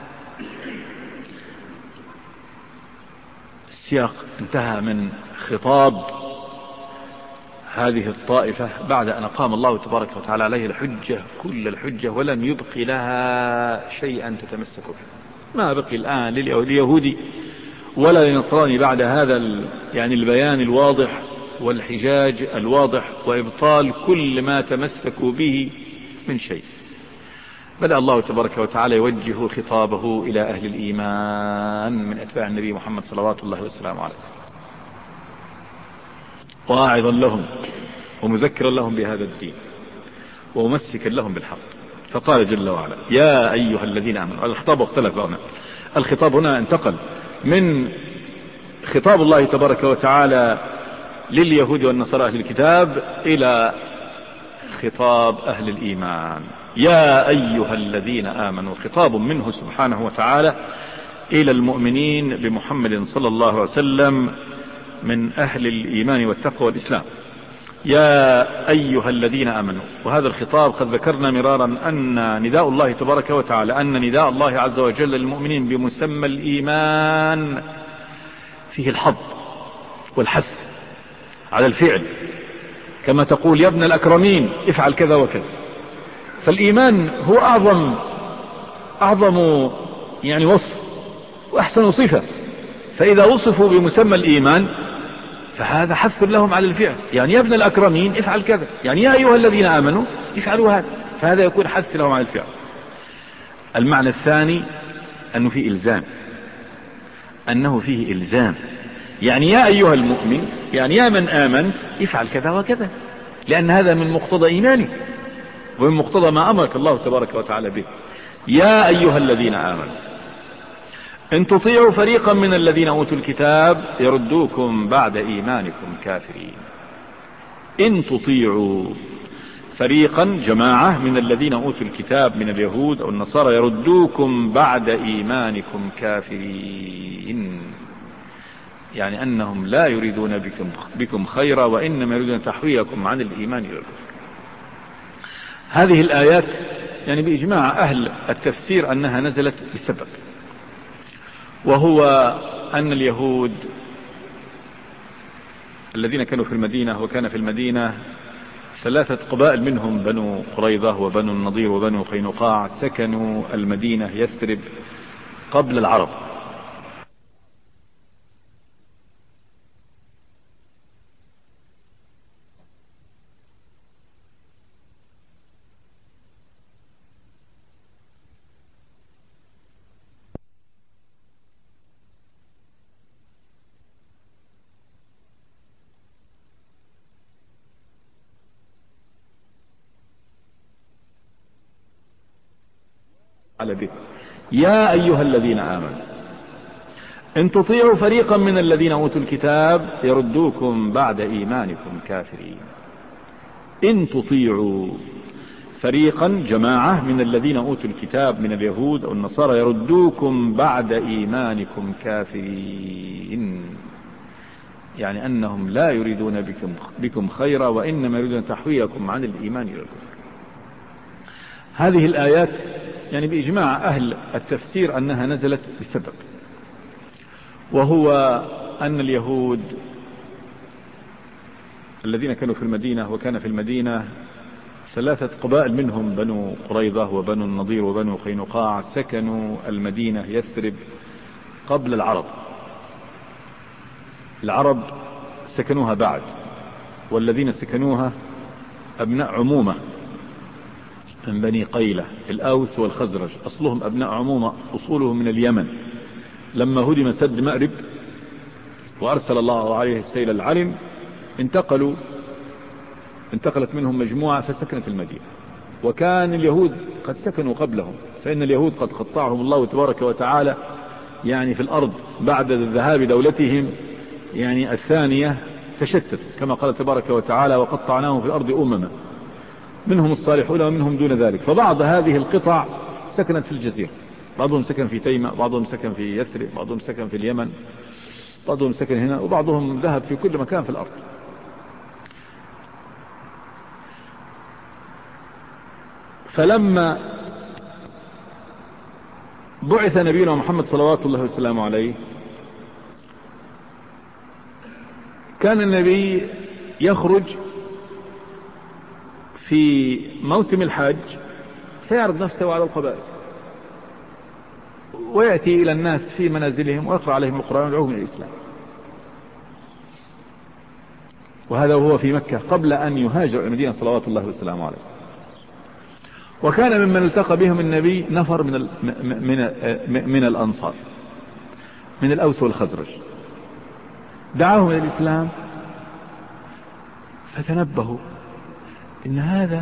[SPEAKER 1] السياق انتهى من خطاب هذه الطائفة بعد أن أقام الله تبارك وتعالى عليه الحجة كل الحجة ولم يبق لها شيئا تتمسك به. ما بقي الآن لليهودي ولا للنصراني بعد هذا البيان الواضح والحجاج الواضح وإبطال كل ما تمسكوا به من شيء. بدأ الله تبارك وتعالى يوجه خطابه إلى أهل الإيمان من أتباع النبي محمد صلوات الله والسلام عليه، واعظا لهم ومذكرا لهم بهذا الدين وممسكا لهم بالحق. فقال جل وعلا يا أيها الذين آمنوا. الخطاب اختلف هنا، الخطاب هنا انتقل من خطاب الله تبارك وتعالى لليهود والنصارى أهل الكتاب إلى خطاب أهل الإيمان. يا أيها الذين آمنوا خطاب منه سبحانه وتعالى إلى المؤمنين بمحمد صلى الله عليه وسلم من أهل الإيمان والتقوى والإسلام. يا أيها الذين آمنوا. وهذا الخطاب قد ذكرنا مرارا أن نداء الله تبارك وتعالى أن نداء الله عز وجل للمؤمنين بمسمى الإيمان فيه الحظ والحث على الفعل، كما تقول يا ابن الأكرمين افعل كذا وكذا. فالإيمان هو أعظم وصف وأحسن صفة. فإذا وصفوا بمسمى الإيمان فهذا حث لهم على الفعل، يعني يا ابن الأكرمين افعل كذا، يعني يا أيها الذين آمنوا افعلوا هذا، فهذا يكون حث لهم على الفعل. المعنى الثاني أنه فيه إلزام، يعني يا أيها المؤمن، يعني يا من آمنت افعل كذا وكذا، لأن هذا من مقتضى إيمانك ومن مقتضى ما أمرك الله تبارك وتعالى به. يا أيها الذين آمنوا إن تطيعوا فريقا من الذين أوتوا الكتاب يردوكم بعد إيمانكم كافرين. إن تطيعوا فريقا، جماعة من الذين أوتوا الكتاب من اليهود أو النصارى، يردوكم بعد إيمانكم كافرين، يعني أنهم لا يريدون بكم خيرا وإنما يريدون تحويلكم عن الإيمان إلى الكفر. هذه الآيات يعني بإجماع أهل التفسير أنها نزلت بسبب، وهو أن اليهود الذين كانوا في المدينة، وكان في المدينة 3 قبائل منهم بنو قريظة وبنو النضير وبنو قينقاع، سكنوا المدينة يثرب قبل العرب. على به يا أيها الذين آمنوا إن تطيعوا فريقا من الذين أوتوا الكتاب يردوكم بعد إيمانكم كافرين. إن تطيعوا فريقا، جماعة من الذين أوتوا الكتاب من اليهود أو النصارى، يردوكم بعد إيمانكم كافرين، يعني أنهم لا يريدون بكم خيرا وإنما يريدون تحويلكم عن الإيمان إلى الكفر. هذه الآيات يعني بإجماع أهل التفسير أنها نزلت بسبب، وهو أن اليهود الذين كانوا في المدينة، وكان في المدينة 3 قبائل منهم بنو قريظة وبنو النضير وبنو قينقاع، سكنوا المدينة يثرب قبل العرب. العرب سكنوها بعد، والذين سكنوها أبناء عمومة من بني قيلة، الأوس والخزرج، أصلهم أبناء عمومة، أصولهم من اليمن. لما هدم سد مأرب وأرسل الله عليه السيل العرم، انتقلت منهم مجموعة فسكنت المدينة، وكان اليهود قد سكنوا قبلهم، فإن اليهود قد قطعهم الله تبارك وتعالى يعني في الأرض بعد ذهاب دولتهم يعني الثانية، تشتت كما قال تبارك وتعالى وقطعناهم في الأرض أمما منهم الصالحون ومنهم دون ذلك. فبعض هذه القطع سكنت في الجزيرة، بعضهم سكن في تيمة، بعضهم سكن في يثرب، بعضهم سكن في اليمن، بعضهم سكن هنا، وبعضهم ذهب في كل مكان في الأرض. فلما بعث نبينا محمد صلوات الله وسلامه عليه، كان النبي يخرج في موسم الحج فيعرض نفسه على القبائل، ويأتي إلى الناس في منازلهم ويقرأ عليهم القرآن ويدعوهم إلى الإسلام. وهذا وهو في مكة قبل أن يهاجر إلى المدينة صلوات الله وسلامه عليه. وكان ممن التقى بهم النبي نفر من الأنصار، من الأوس والخزرج، دعاهم إلى الإسلام، فتنبهوا إن هذا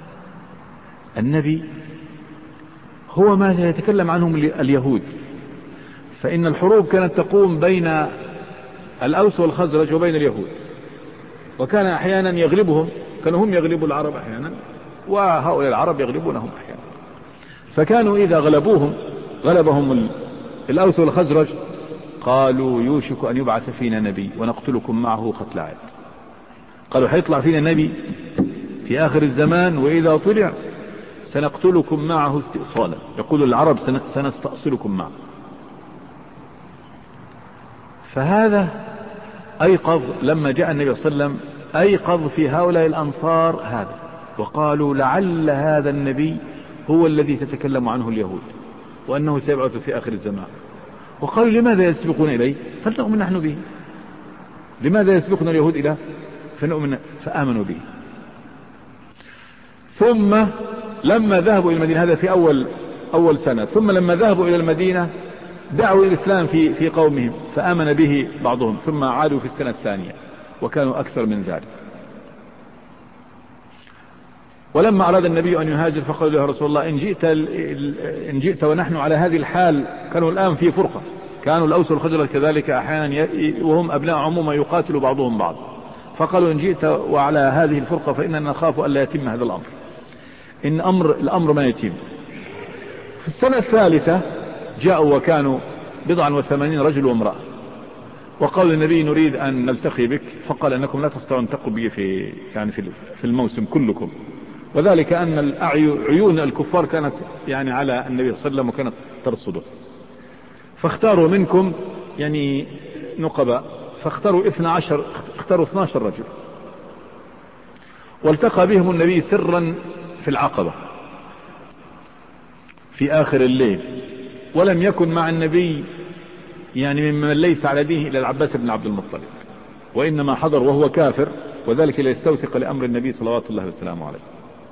[SPEAKER 1] النبي هو ما يتكلم عنهم اليهود، فإن الحروب كانت تقوم بين الأوس والخزرج وبين اليهود، وكان أحيانا يغلبهم، كانوا هم يغلبوا العرب أحيانا، وهؤلاء العرب يغلبونهم أحيانا. فكانوا إذا غلبهم الأوس والخزرج قالوا يوشك أن يبعث فينا نبي ونقتلكم معه قتل عاد. قالوا حيطلع فينا نبي في آخر الزمان، وإذا طلع سنقتلكم معه استئصالا، يقول العرب سنستأصلكم معه. فهذا أيقظ لما جاء النبي صلى الله عليه وسلم، أيقظ في هؤلاء الأنصار هذا، وقالوا لعل هذا النبي هو الذي تتكلم عنه اليهود، وأنه سيبعث في آخر الزمان. وقالوا لماذا يسبقون إليه؟ فلنؤمن نحن به،
[SPEAKER 2] لماذا يسبقنا اليهود إلى فنؤمن؟ فآمنوا به. ثم لما ذهبوا إلى المدينة، هذا في أول سنة، ثم لما ذهبوا إلى المدينة دعوا الإسلام في قومهم فآمن به بعضهم، ثم عادوا في السنة الثانية وكانوا أكثر من ذلك. ولما أراد النبي أن يهاجر فقالوا له: يا رسول الله إن جئت ونحن على هذه الحال. كانوا الآن في فرقة، كانوا الأوس والخزرج كذلك أحيانا وهم أبناء عموما يقاتل بعضهم بعض، فقالوا: إن جئت وعلى هذه الفرقة فإننا نخاف أن لا يتم هذا الأمر، إن الأمر ما يتم. في السنة الثالثة جاءوا وكانوا 89 رجل وامرأة، وقالوا للنبي: نريد أن نلتقي بك. فقال: أنكم لا تستطيعون أن تلتقوا بي في الموسم كلكم، وذلك أن عيون الكفار كانت على النبي صلى الله عليه وسلم وكانت ترصده. فاختاروا منكم نقباء، فاختاروا 12 رجل، والتقى بهم النبي سرا في العقبة في آخر الليل، ولم يكن مع النبي ممن ليس على دينه إلى العباس بن عبد المطلب، وإنما حضر وهو كافر، وذلك ليستوثق لأمر النبي صلوات الله وسلامه عليه.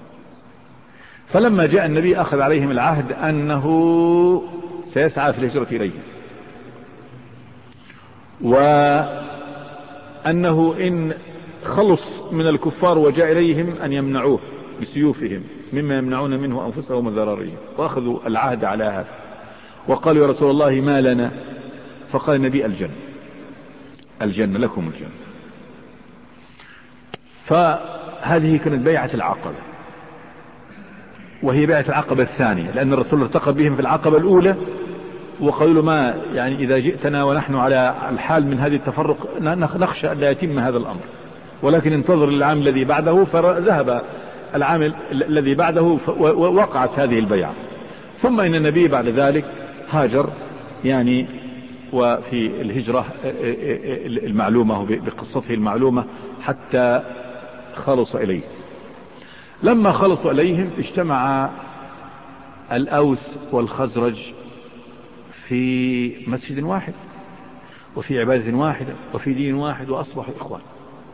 [SPEAKER 2] فلما جاء النبي أخذ عليهم العهد أنه سيسعى في الهجرة إليه، وأنه إن خلص من الكفار وجاء إليهم أن يمنعوه بسيوفهم مما يمنعون منه أنفسهم وذراريهم، وأخذوا العهد على هذا. وقالوا: يا رسول الله ما لنا؟ فقال النبي: الجنة لكم الجنة. فهذه كانت بيعة العقبة، وهي بيعة العقبة الثانية، لأن الرسول ارتقى بهم في العقبة الأولى وقالوا له: ما إذا جئتنا ونحن على الحال من هذه التفرق نخشى أن لا يتم هذا الأمر، ولكن انتظر العام الذي بعده. فذهب العام الذي بعده ووقعت هذه البيعة. ثم إن النبي بعد ذلك هاجر وفي الهجرة المعلومة بقصته المعلومة حتى خلص إليه. لما خلصوا إليهم اجتمع الأوس والخزرج في مسجد واحد وفي عبادة واحدة وفي دين واحد، وأصبحوا إخوان.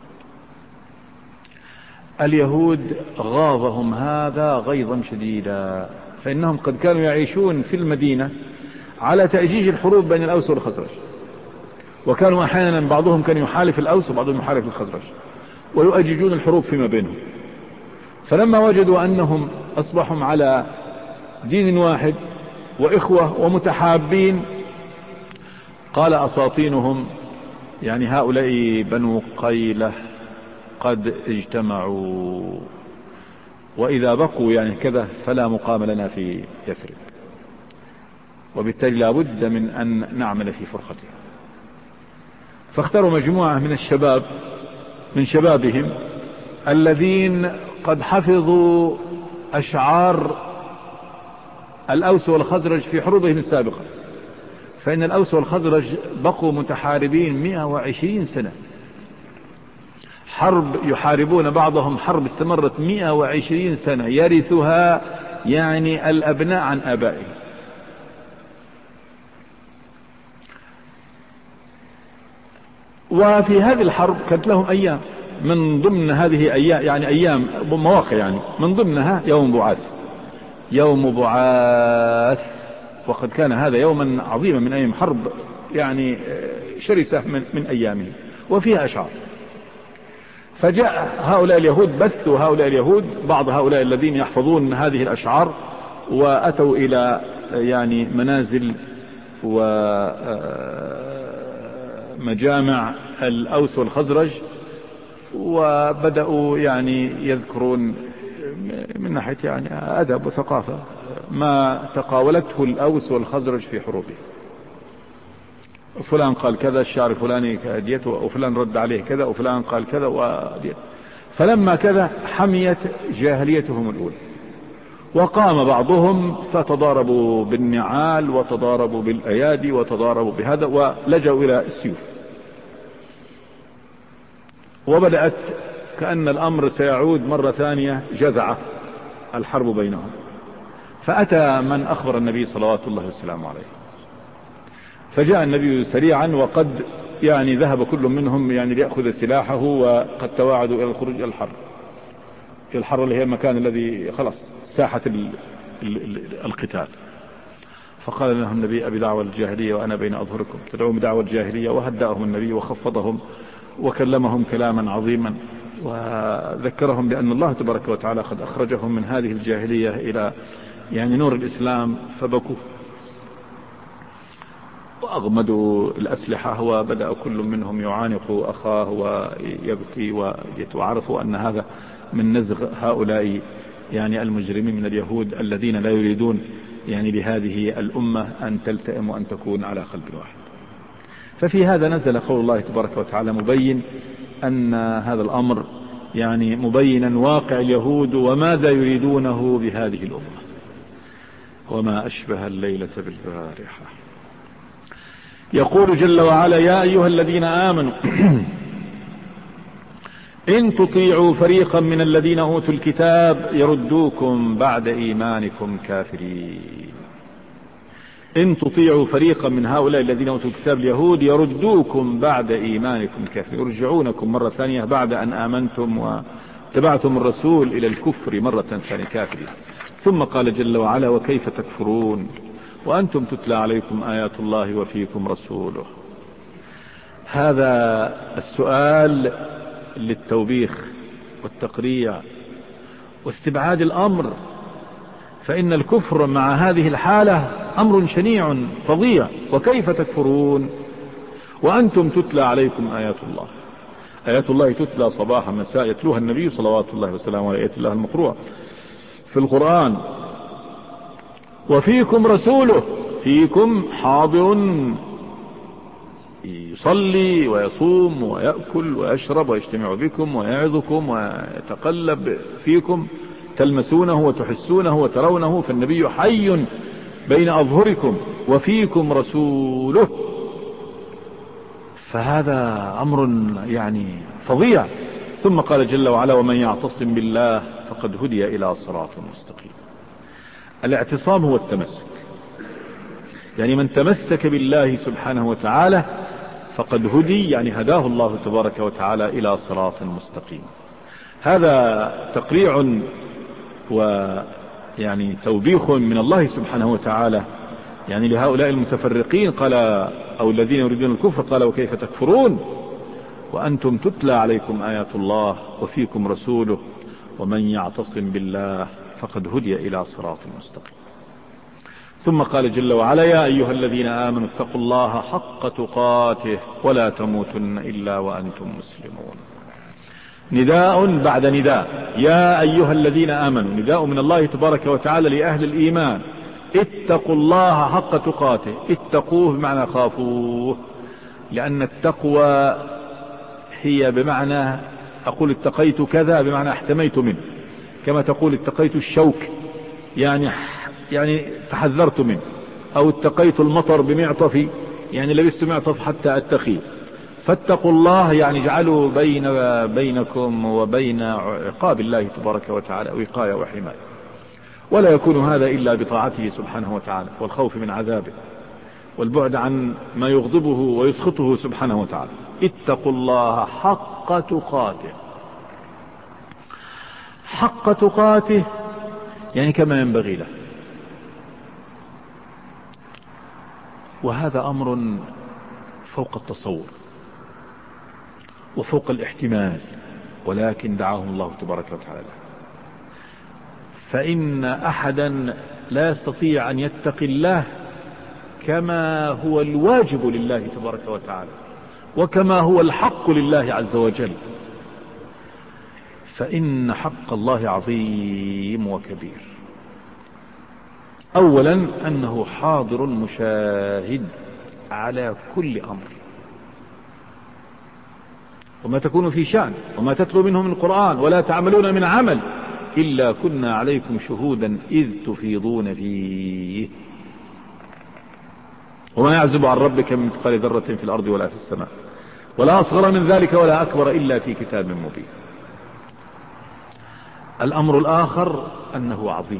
[SPEAKER 2] اليهود غاضهم هذا غيظا شديدا، فإنهم قد كانوا يعيشون في المدينة على تأجيج الحروب بين الأوس والخزرج، وكانوا أحيانا بعضهم كان يحالف الأوس وبعضهم يحالف الخزرج، ويؤججون الحروب فيما بينهم. فلما وجدوا أنهم أصبحوا على دين واحد وإخوة ومتحابين، قال أساطينهم هؤلاء بنو قيلة قد اجتمعوا، وإذا بقوا كذا فلا مقام لنا في يثرب، وبالتالي لا بد من أن نعمل في فرقتهم. فاختاروا مجموعة من الشباب من شبابهم الذين قد حفظوا أشعار الأوس والخزرج في حروبهم السابقة، فإن الأوس والخزرج بقوا متحاربين 120 سنة، حرب يحاربون بعضهم، حرب استمرت 120 سنة يرثها الأبناء عن آبائهم. وفي هذه الحرب كانت لهم أيام، من ضمن هذه أيام أيام مواقع، من ضمنها يوم بعاث، وقد كان هذا يوما عظيما من أيام حرب شرسة من أيامه، وفيها أشعار. فجاء هؤلاء اليهود، بثوا هؤلاء اليهود بعض هؤلاء الذين يحفظون هذه الأشعار، وأتوا إلى منازل ومجامع الأوس والخزرج، وبدأوا يذكرون من ناحية أدب وثقافة ما تقاولته الأوس والخزرج في حروبه. فلان قال كذا، الشعر الفلاني كأديته، وفلان رد عليه كذا، وفلان قال كذا وأديته. فلما كذا حميت جاهليتهم الأولى، وقام بعضهم فتضاربوا بالنعال وتضاربوا بالأيادي وتضاربوا بهذا، ولجوا إلى السيوف، وبدأت كأن الأمر سيعود مرة ثانية جزعة الحرب بينهم. فأتى من أخبر النبي صلوات الله والسلام عليه، فجاء النبي سريعا وقد يعني ذهب كل منهم يعني ليأخذ سلاحه، وقد تواعدوا إلى الخروج إلى الحر اللي هي المكان الذي خلاص ساحة القتال. فقال لهم النبي: أبي دعوة الجاهلية وأنا بين أظهركم تدعون بدعوة الجاهلية؟ وهدأهم النبي وخفضهم وكلمهم كلاما عظيما، وذكرهم بأن الله تبارك وتعالى قد أخرجهم من هذه الجاهلية إلى يعني نور الإسلام، فبكوا وأغمدوا الأسلحة، وبدأ كل منهم يعانق أخاه ويبكي، وعرفوا أن هذا من نزغ هؤلاء يعني المجرمين من اليهود الذين لا يريدون يعني لهذه الأمة أن تلتئم وأن تكون على قلب واحد. ففي هذا نزل قول الله تبارك وتعالى مبين أن هذا الأمر يعني مبينا واقع اليهود وماذا يريدونه بهذه الأمة. وما أشبه الليلة بالبارحة. يقول جل وعلا: يا أيها الذين آمنوا إن تطيعوا فريقا من الذين أوتوا الكتاب يردوكم بعد إيمانكم كافرين. إن تطيعوا فريقا من هؤلاء الذين أوتوا الكتاب اليهود يردوكم بعد إيمانكم كافرين، يرجعونكم مرة ثانية بعد أن آمنتم واتبعتم الرسول إلى الكفر مرة ثانية كافرين. ثم قال جل وعلا: وكيف تكفرون وأنتم تتلى عليكم آيات الله وفيكم رسوله. هذا السؤال للتوبيخ والتقريع واستبعاد الأمر، فإن الكفر مع هذه الحالة أمر شنيع فظيع. وكيف تكفرون وأنتم تتلى عليكم آيات الله. آيات الله تتلى صباحا مساء، يتلوها النبي صلوات الله وسلامه عليه، آيات الله المقروءة في القرآن. وفيكم رسوله، فيكم حاضر يصلي ويصوم ويأكل ويشرب ويجتمع بكم ويعظكم ويتقلب فيكم، تلمسونه وتحسونه وترونه، فالنبي حي بين أظهركم وفيكم رسوله. فهذا أمر يعني فظيع. ثم قال جل وعلا: ومن يعتصم بالله فقد هدي إلى صراط مستقيم. الاعتصام هو التمسك، يعني من تمسك بالله سبحانه وتعالى فقد هدي، يعني هداه الله تبارك وتعالى إلى صراط مستقيم. هذا تقريع ويعني توبيخ من الله سبحانه وتعالى يعني لهؤلاء المتفرقين، قال أو الذين يريدون الكفر، قال: وكيف تكفرون وأنتم تتلى عليكم آيات الله وفيكم رسوله ومن يعتصم بالله فقد هدي إلى صراط مستقيم. ثم قال جل وعلا: يا أيها الذين آمنوا اتقوا الله حق تقاته ولا تموتن إلا وأنتم مسلمون. نداء بعد نداء. يا أيها الذين آمنوا، نداء من الله تبارك وتعالى لأهل الإيمان: اتقوا الله حق تقاته. اتقوه بمعنى خافوه، لأن التقوى هي بمعنى أقول اتقيت كذا بمعنى احتميت منه، كما تقول اتقيت الشوك يعني تحذرت منه، أو اتقيت المطر بمعطفي يعني لبست معطف حتى أتقي. فاتقوا الله يعني اجعلوا بينكم وبين عقاب الله تبارك وتعالى وقاية وحماية، ولا يكون هذا إلا بطاعته سبحانه وتعالى والخوف من عذابه والبعد عن ما يغضبه ويسخطه سبحانه وتعالى. اتقوا الله حق تقاته. حق تقاته يعني كما ينبغي له. وهذا أمر فوق التصور وفوق الاحتمال، ولكن دعاهم الله تبارك وتعالى. فإن أحدا لا يستطيع أن يتقي الله كما هو الواجب لله تبارك وتعالى وكما هو الحق لله عز وجل، فإن حق الله عظيم وكبير. أولا أنه حاضر مشاهد على كل أمر، وما تكون في شأن وما تتلو منه من القرآن ولا تعملون من عمل إلا كنا عليكم شهودا إذ تفيضون فيه، وما يعزب عن ربك من مثقال ذرة في الأرض ولا في السماء ولا أصغر من ذلك ولا أكبر إلا في كتاب مبين. الأمر الآخر أنه عظيم،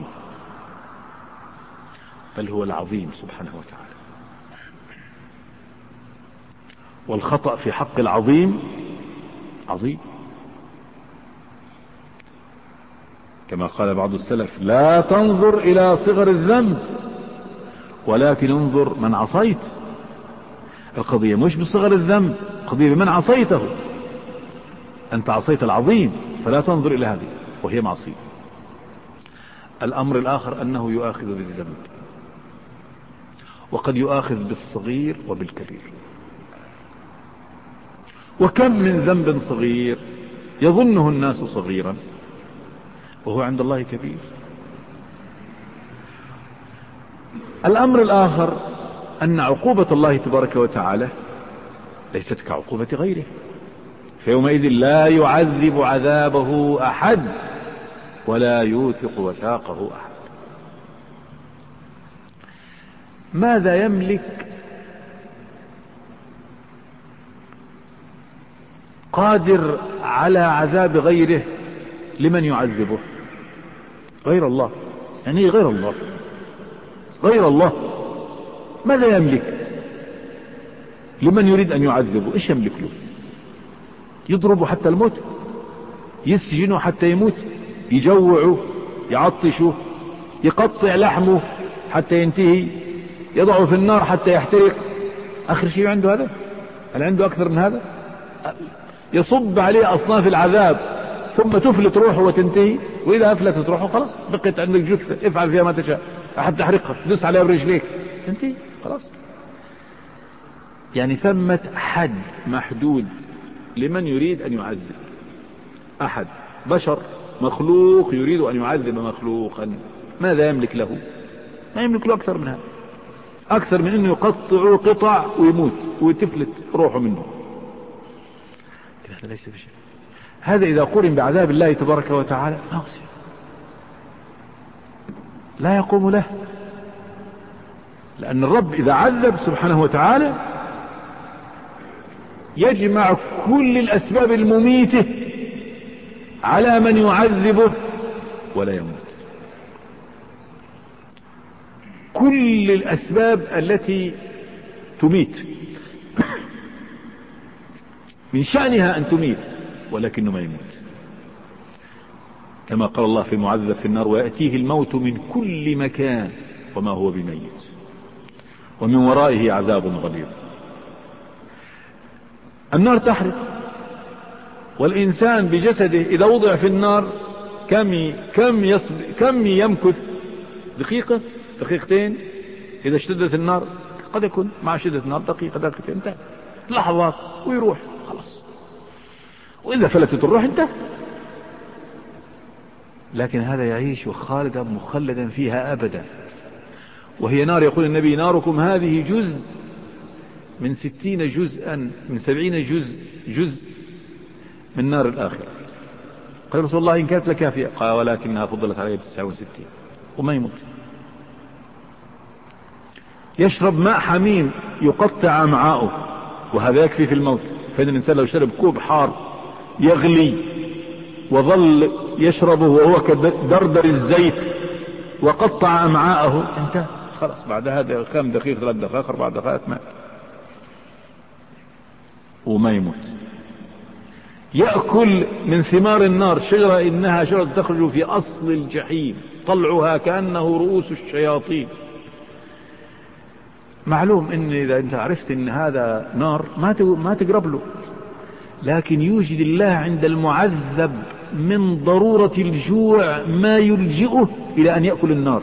[SPEAKER 2] بل هو العظيم سبحانه وتعالى. والخطأ في حق العظيم عظيم. كما قال بعض السلف: لا تنظر إلى صغر الذنب ولكن انظر من عصيت. القضية مش بصغر الذنب، القضية بمن عصيته. أنت عصيت العظيم فلا تنظر إلى هذه وهي معصية. الأمر الآخر أنه يؤاخذ بالذنب، وقد يؤاخذ بالصغير وبالكبير. وكم من ذنب صغير يظنه الناس صغيرا وهو عند الله كبير. الأمر الآخر أن عقوبة الله تبارك وتعالى ليست كعقوبة غيره، فيومئذ لا يعذب عذابه أحد ولا يوثق وثاقه أحد. ماذا يملك قادر على عذاب غيره لمن يعذبه؟ غير الله. يعني غير الله، غير الله. ماذا يملك لمن يريد أن يعذبه؟ إيش يملك له؟ يضربه حتى الموت، يسجنه حتى يموت، يجوعه، يعطشه، يقطع لحمه حتى ينتهي، يضعه في النار حتى يحترق. آخر شيء عنده هذا؟ هل عنده أكثر من هذا؟ يصب عليه أصناف العذاب ثم تفلت روحه وتنتهي. وإذا أفلتت روحه خلاص بقيت عندك جثة، افعل فيها ما تشاء، أحد تحرقها، دس عليها برجليك، تنتهي خلاص. يعني ثمة حد محدود لمن يريد أن يعذب أحد. بشر مخلوق يريد أن يعذب مخلوقا، ماذا يملك له؟ ما يملك له أكثر من هذا، أكثر من أنه يقطع قطع ويموت وتفلت روحه منه. هذا ليس بشيء. هذا إذا قرن بعذاب الله تبارك وتعالى ما هو شيء، لا يقوم له. لأن الرب إذا عذب سبحانه وتعالى يجمع كل الأسباب المميتة على من يعذبه ولا يموت. كل الأسباب التي تميت من شأنها أن تميت ولكنه ما يموت. كما قال الله في المعذب في النار: ويأتيه الموت من كل مكان وما هو بميت ومن ورائه عذاب غليظ. النار تحرق، والإنسان بجسده إذا وضع في النار كم يمكث؟ دقيقة، دقيقتين. إذا اشتدت النار قد يكون مع شدة النار دقيقة، دقيقتين، انتهى، لحظات ويروح خلاص. وإذا فلتت الروح انتهى. لكن هذا يعيش وخالدا مخلدا فيها أبدا. وهي نار، يقول النبي: ناركم هذه جزء من 60 جزءا، من 70 جزء من نار الآخرة. قال رسول الله: إن كانت لكافية. قال: ولكنها فضلت عليه 69. وما يموت. يشرب ماء حميم يقطع أمعاؤه وهذا يكفي في الموت. فإن الإنسان لو شرب كوب حار يغلي وظل يشربه وهو كدردر الزيت وقطع أمعاءه انتهى خلاص. بعد هذا 5 دقائق 3 دقائق 4 دقائق مات وما يموت. يأكل من ثمار النار شجرة إنها شجرة تخرج في أصل الجحيم، طلعها كأنه رؤوس الشياطين. معلوم إن إذا أنت عرفت إن هذا نار ما تقرب له، لكن يوجد الله عند المعذب من ضرورة الجوع ما يلجئه إلى أن يأكل النار.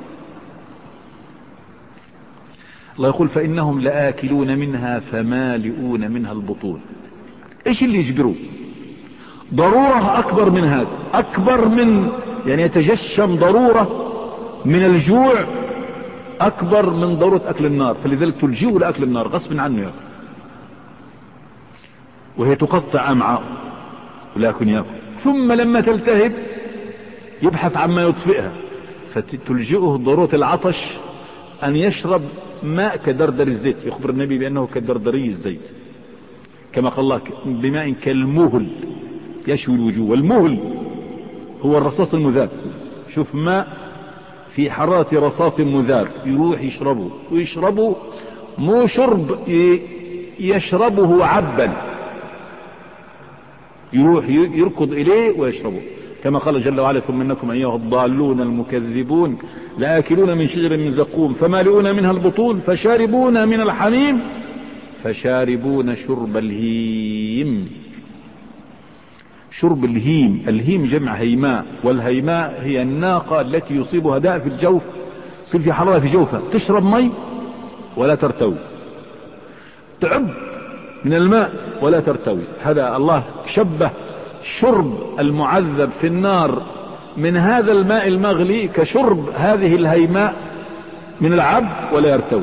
[SPEAKER 2] الله يقول: فإنهم لآكلون منها فمالئون منها البطون. إيش اللي يجبروه؟ ضرورة أكبر من هذا، أكبر من يعني يتجشم ضرورة من الجوع أكبر من ضرورة أكل النار، فلذلك تلجئه لأكل النار غصب عنه يأكل. وهي تقطع أمعاء ولكن يأكل. ثم لما تلتهب يبحث عما يطفئها، فتلجئه ضرورة العطش أن يشرب ماء كدردر الزيت. يخبر النبي بأنه كدردري الزيت، كما قال الله: بماء كالمهل يشوي الوجوه. والمهل هو الرصاص المذاب. شوف ماء في حرارة رصاص مذاب، يروح يشربه، ويشربه مو شرب يشربه عبا، يروح يركض إليه ويشربه، كما قال جل وعلا ثم إنكم أيها الضالون المكذبون لآكلون من شجر من زقوم فمالئون منها البطون فشاربون من الحميم فشاربون شرب الهيم. شرب الهيم، الهيم جمع هيماء، والهيماء هي الناقة التي يصيبها داء في الجوف، يصير في حرارة في جوفها، تشرب مي ولا ترتوي، تعب من الماء ولا ترتوي. هذا الله شبه شرب المعذب في النار من هذا الماء المغلي كشرب هذه الهيماء من العبد ولا يرتوي.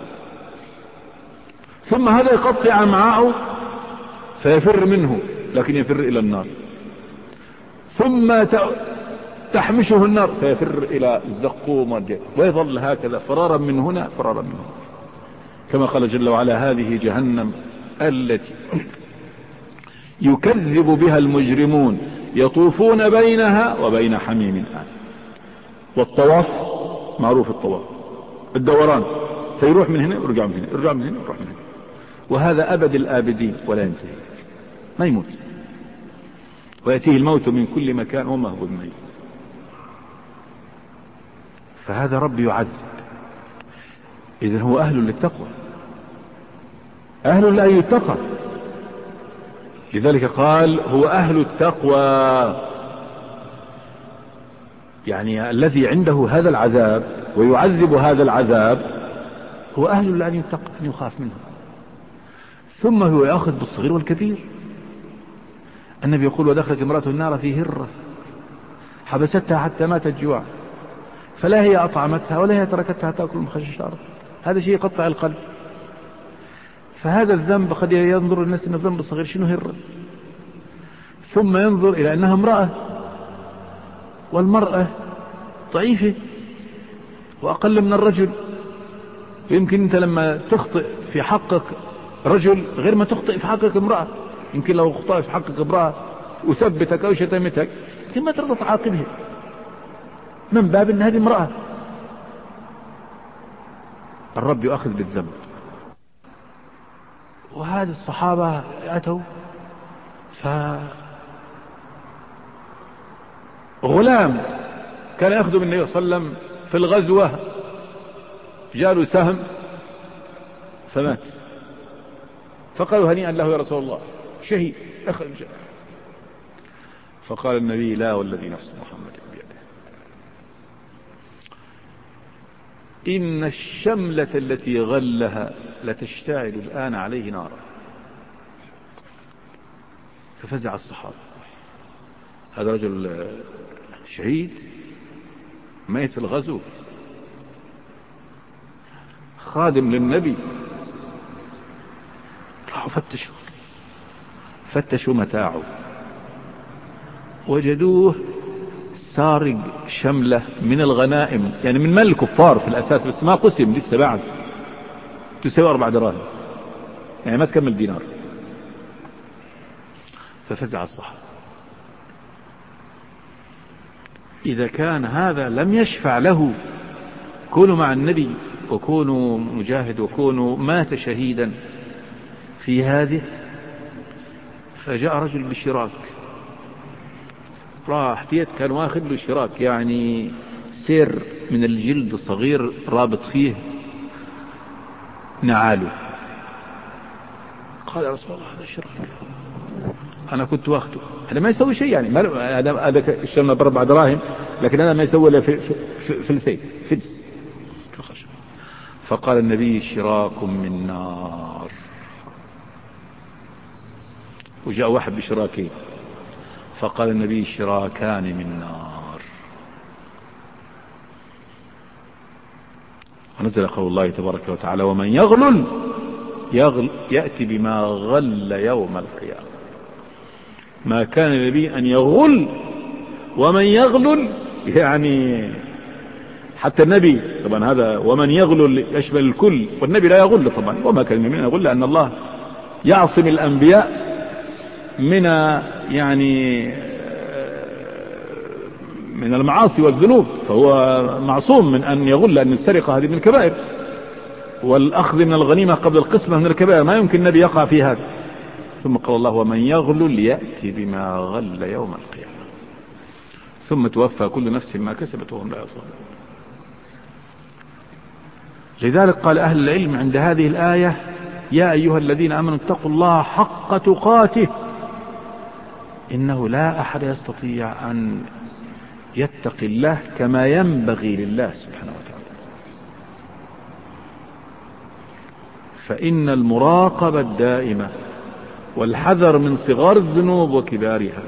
[SPEAKER 2] ثم هذا يقطع أمعاءه فيفر منه، لكن يفر إلى النار، ثم تحمشه النار فيفر إلى الزقوم ويظل هكذا فرارا من هنا فرارا من هنا، كما قال جل وعلا هذه جهنم التي يكذب بها المجرمون يطوفون بينها وبين حميم آن. والطواف معروف، الطواف الدوران، فيروح من هنا ويرجع من هنا، يرجع من هنا ويروح من هنا، وهذا أبد الآبدين ولا ينتهي، ما يموت، ويأتيه الموت من كل مكان وما هو بميت. فهذا رب يعذب، إذن هو أهل للتقوى، أهل لا يتقى، لذلك قال هو أهل التقوى، يعني الذي عنده هذا العذاب ويعذب هذا العذاب هو أهل لا يتقى، أن يخاف منه. ثم هو يأخذ بالصغير والكبير. النبي يقول ودخلت امرأة النار في هرة حبستها حتى ماتت جوعا، فلا هي أطعمتها ولا هي تركتها تأكل من خشاش الأرض. هذا شيء يقطع القلب. فهذا الذنب قد ينظر الناس أن الذنب الصغير شنو هرة، ثم ينظر إلى أنها امرأة، والمرأة ضعيفة وأقل من الرجل، ويمكن أنت لما تخطئ في حقك رجل غير ما تخطئ في حقك امرأة. يمكن لو خطأ في حقك امرأة وثبتك أو شتمتك يمكن ما ترضى تعاقبها، من باب أن هذه امرأة. الرب يؤخذ بالذنب. وهذه الصحابة أتوا غلام كان يخدم النبي صلى الله عليه وسلم في الغزوة، جاله سهم فمات، فقالوا هنيئا له يا رسول الله شهيد أخذ. فقال النبي لا والذي نفس محمد بيده إن الشملة التي غلها لتشتعل الآن عليه نارا. ففزع الصحابة، هذا رجل شهيد ميت في الغزو، خادم للنبي. راحوا فتشوا متاعه، وجدوه سارق شملة من الغنائم، يعني من مال الكفار في الأساس، بس ما قسم لسه بعد، تساوي 4 دراهم، يعني ما تكمل دينار. ففزع الصحابة. إذا كان هذا لم يشفع له كونوا مع النبي وكونوا مجاهد وكونوا مات شهيدا في هذه، فجاء رجل بشراك، راح تيت كان واخذ له شراك، يعني سير من الجلد صغير رابط فيه نعاله. قال يا رسول الله هذا شراك أنا كنت واخده، هذا ما يسوي شيء، يعني هذا اشترنا ب4 دراهم، لكن هذا ما يسوي إلا في السيف فدس في الخشب. فقال النبي شراك من نار. وجاء واحد بشراكين، فقال النبي شراكان من نار. ونزل قول الله تبارك وتعالى ومن يغلل يأتي بما غل يوم القيامة. ما كان النبي أن يغل، ومن يغلل يعني حتى النبي طبعا، هذا ومن يغلل يشمل الكل، والنبي لا يغل طبعا، وما كان النبي يغل، لأن الله يعصم الأنبياء من يعني من المعاصي والذنوب، فهو معصوم من أن يغل، لأن السرقة هذه من الكبائر. والأخذ من الغنيمة قبل القسمة من الكبائر، ما يمكن النبي يقع في هذا. ثم قال الله ومن يغلل يأتي بما غل يوم القيامة ثم توفى كل نفس ما كسبت وهم لا يظلمون. لذلك قال أهل العلم عند هذه الآية يا أيها الذين آمنوا اتقوا الله حق تقاته، إنه لا أحد يستطيع أن يتقي الله كما ينبغي لله سبحانه وتعالى. فإن المراقبة الدائمة والحذر من صغار الذنوب وكبارها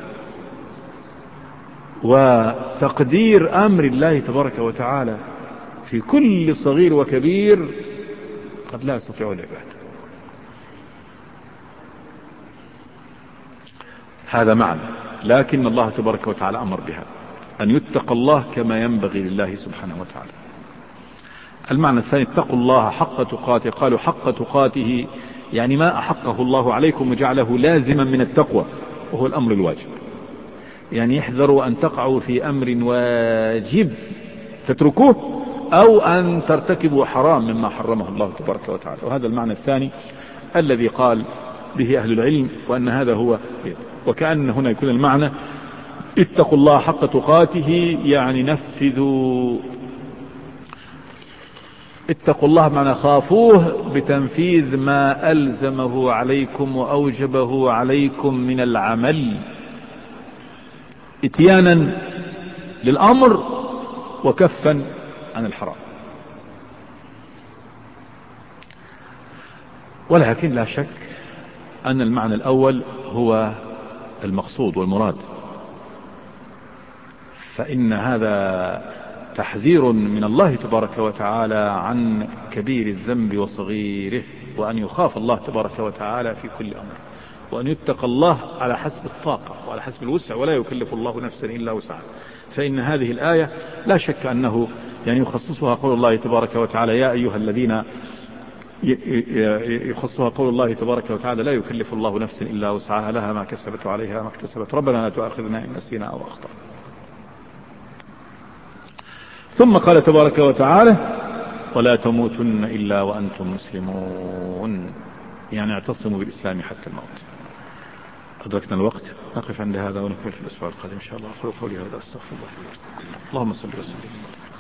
[SPEAKER 2] وتقدير أمر الله تبارك وتعالى في كل صغير وكبير قد لا يستطيع العباد. هذا معنى، لكن الله تبارك وتعالى أمر بها أن يتقى الله كما ينبغي لله سبحانه وتعالى. المعنى الثاني اتقوا الله حق تقاته. قالوا حق تقاته يعني ما أحقه الله عليكم وجعله لازما من التقوى، وهو الأمر الواجب. يعني يحذروا أن تقعوا في أمر واجب تتركوه أو أن ترتكبوا حرام مما حرمه الله تبارك وتعالى. وهذا المعنى الثاني الذي قال به أهل العلم، وأن هذا هو. وكأن هنا يكون المعنى اتقوا الله حق تقاته يعني نفذوا. اتقوا الله معنى خافوه بتنفيذ ما ألزمه عليكم وأوجبه عليكم من العمل، اتيانا للأمر وكفا عن الحرام. ولكن لا شك أن المعنى الأول هو المقصود والمراد، فإن هذا تحذير من الله تبارك وتعالى عن كبير الذنب وصغيره، وأن يخاف الله تبارك وتعالى في كل أمر، وأن يتقى الله على حسب الطاقة وعلى حسب الوسع، ولا يكلف الله نفسا إلا وسعها. فإن هذه الآية لا شك أنه يعني يخصصها قول الله تبارك وتعالى يا أيها الذين، يخصها قول الله تبارك وتعالى لا يكلف الله نفسا إلا وسعها لها ما كسبت وعليها ما اكتسبت ربنا لا تؤاخذنا إن نسينا أو أخطأنا. ثم قال تبارك وتعالى ولا تموتن إلا وأنتم مسلمون، يعني اعتصموا بالإسلام حتى الموت. أدركنا الوقت، نقف عند هذا ونكمل في الأسبوع القادم إن شاء الله. أقول قولي هذا أستغفر الله. اللهم صل وسلم.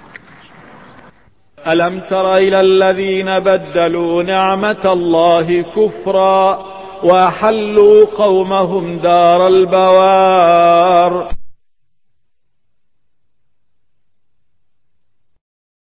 [SPEAKER 1] ألم تر إلى الذين بدلوا نعمة الله كفرا وأحلوا قومهم دار البوار.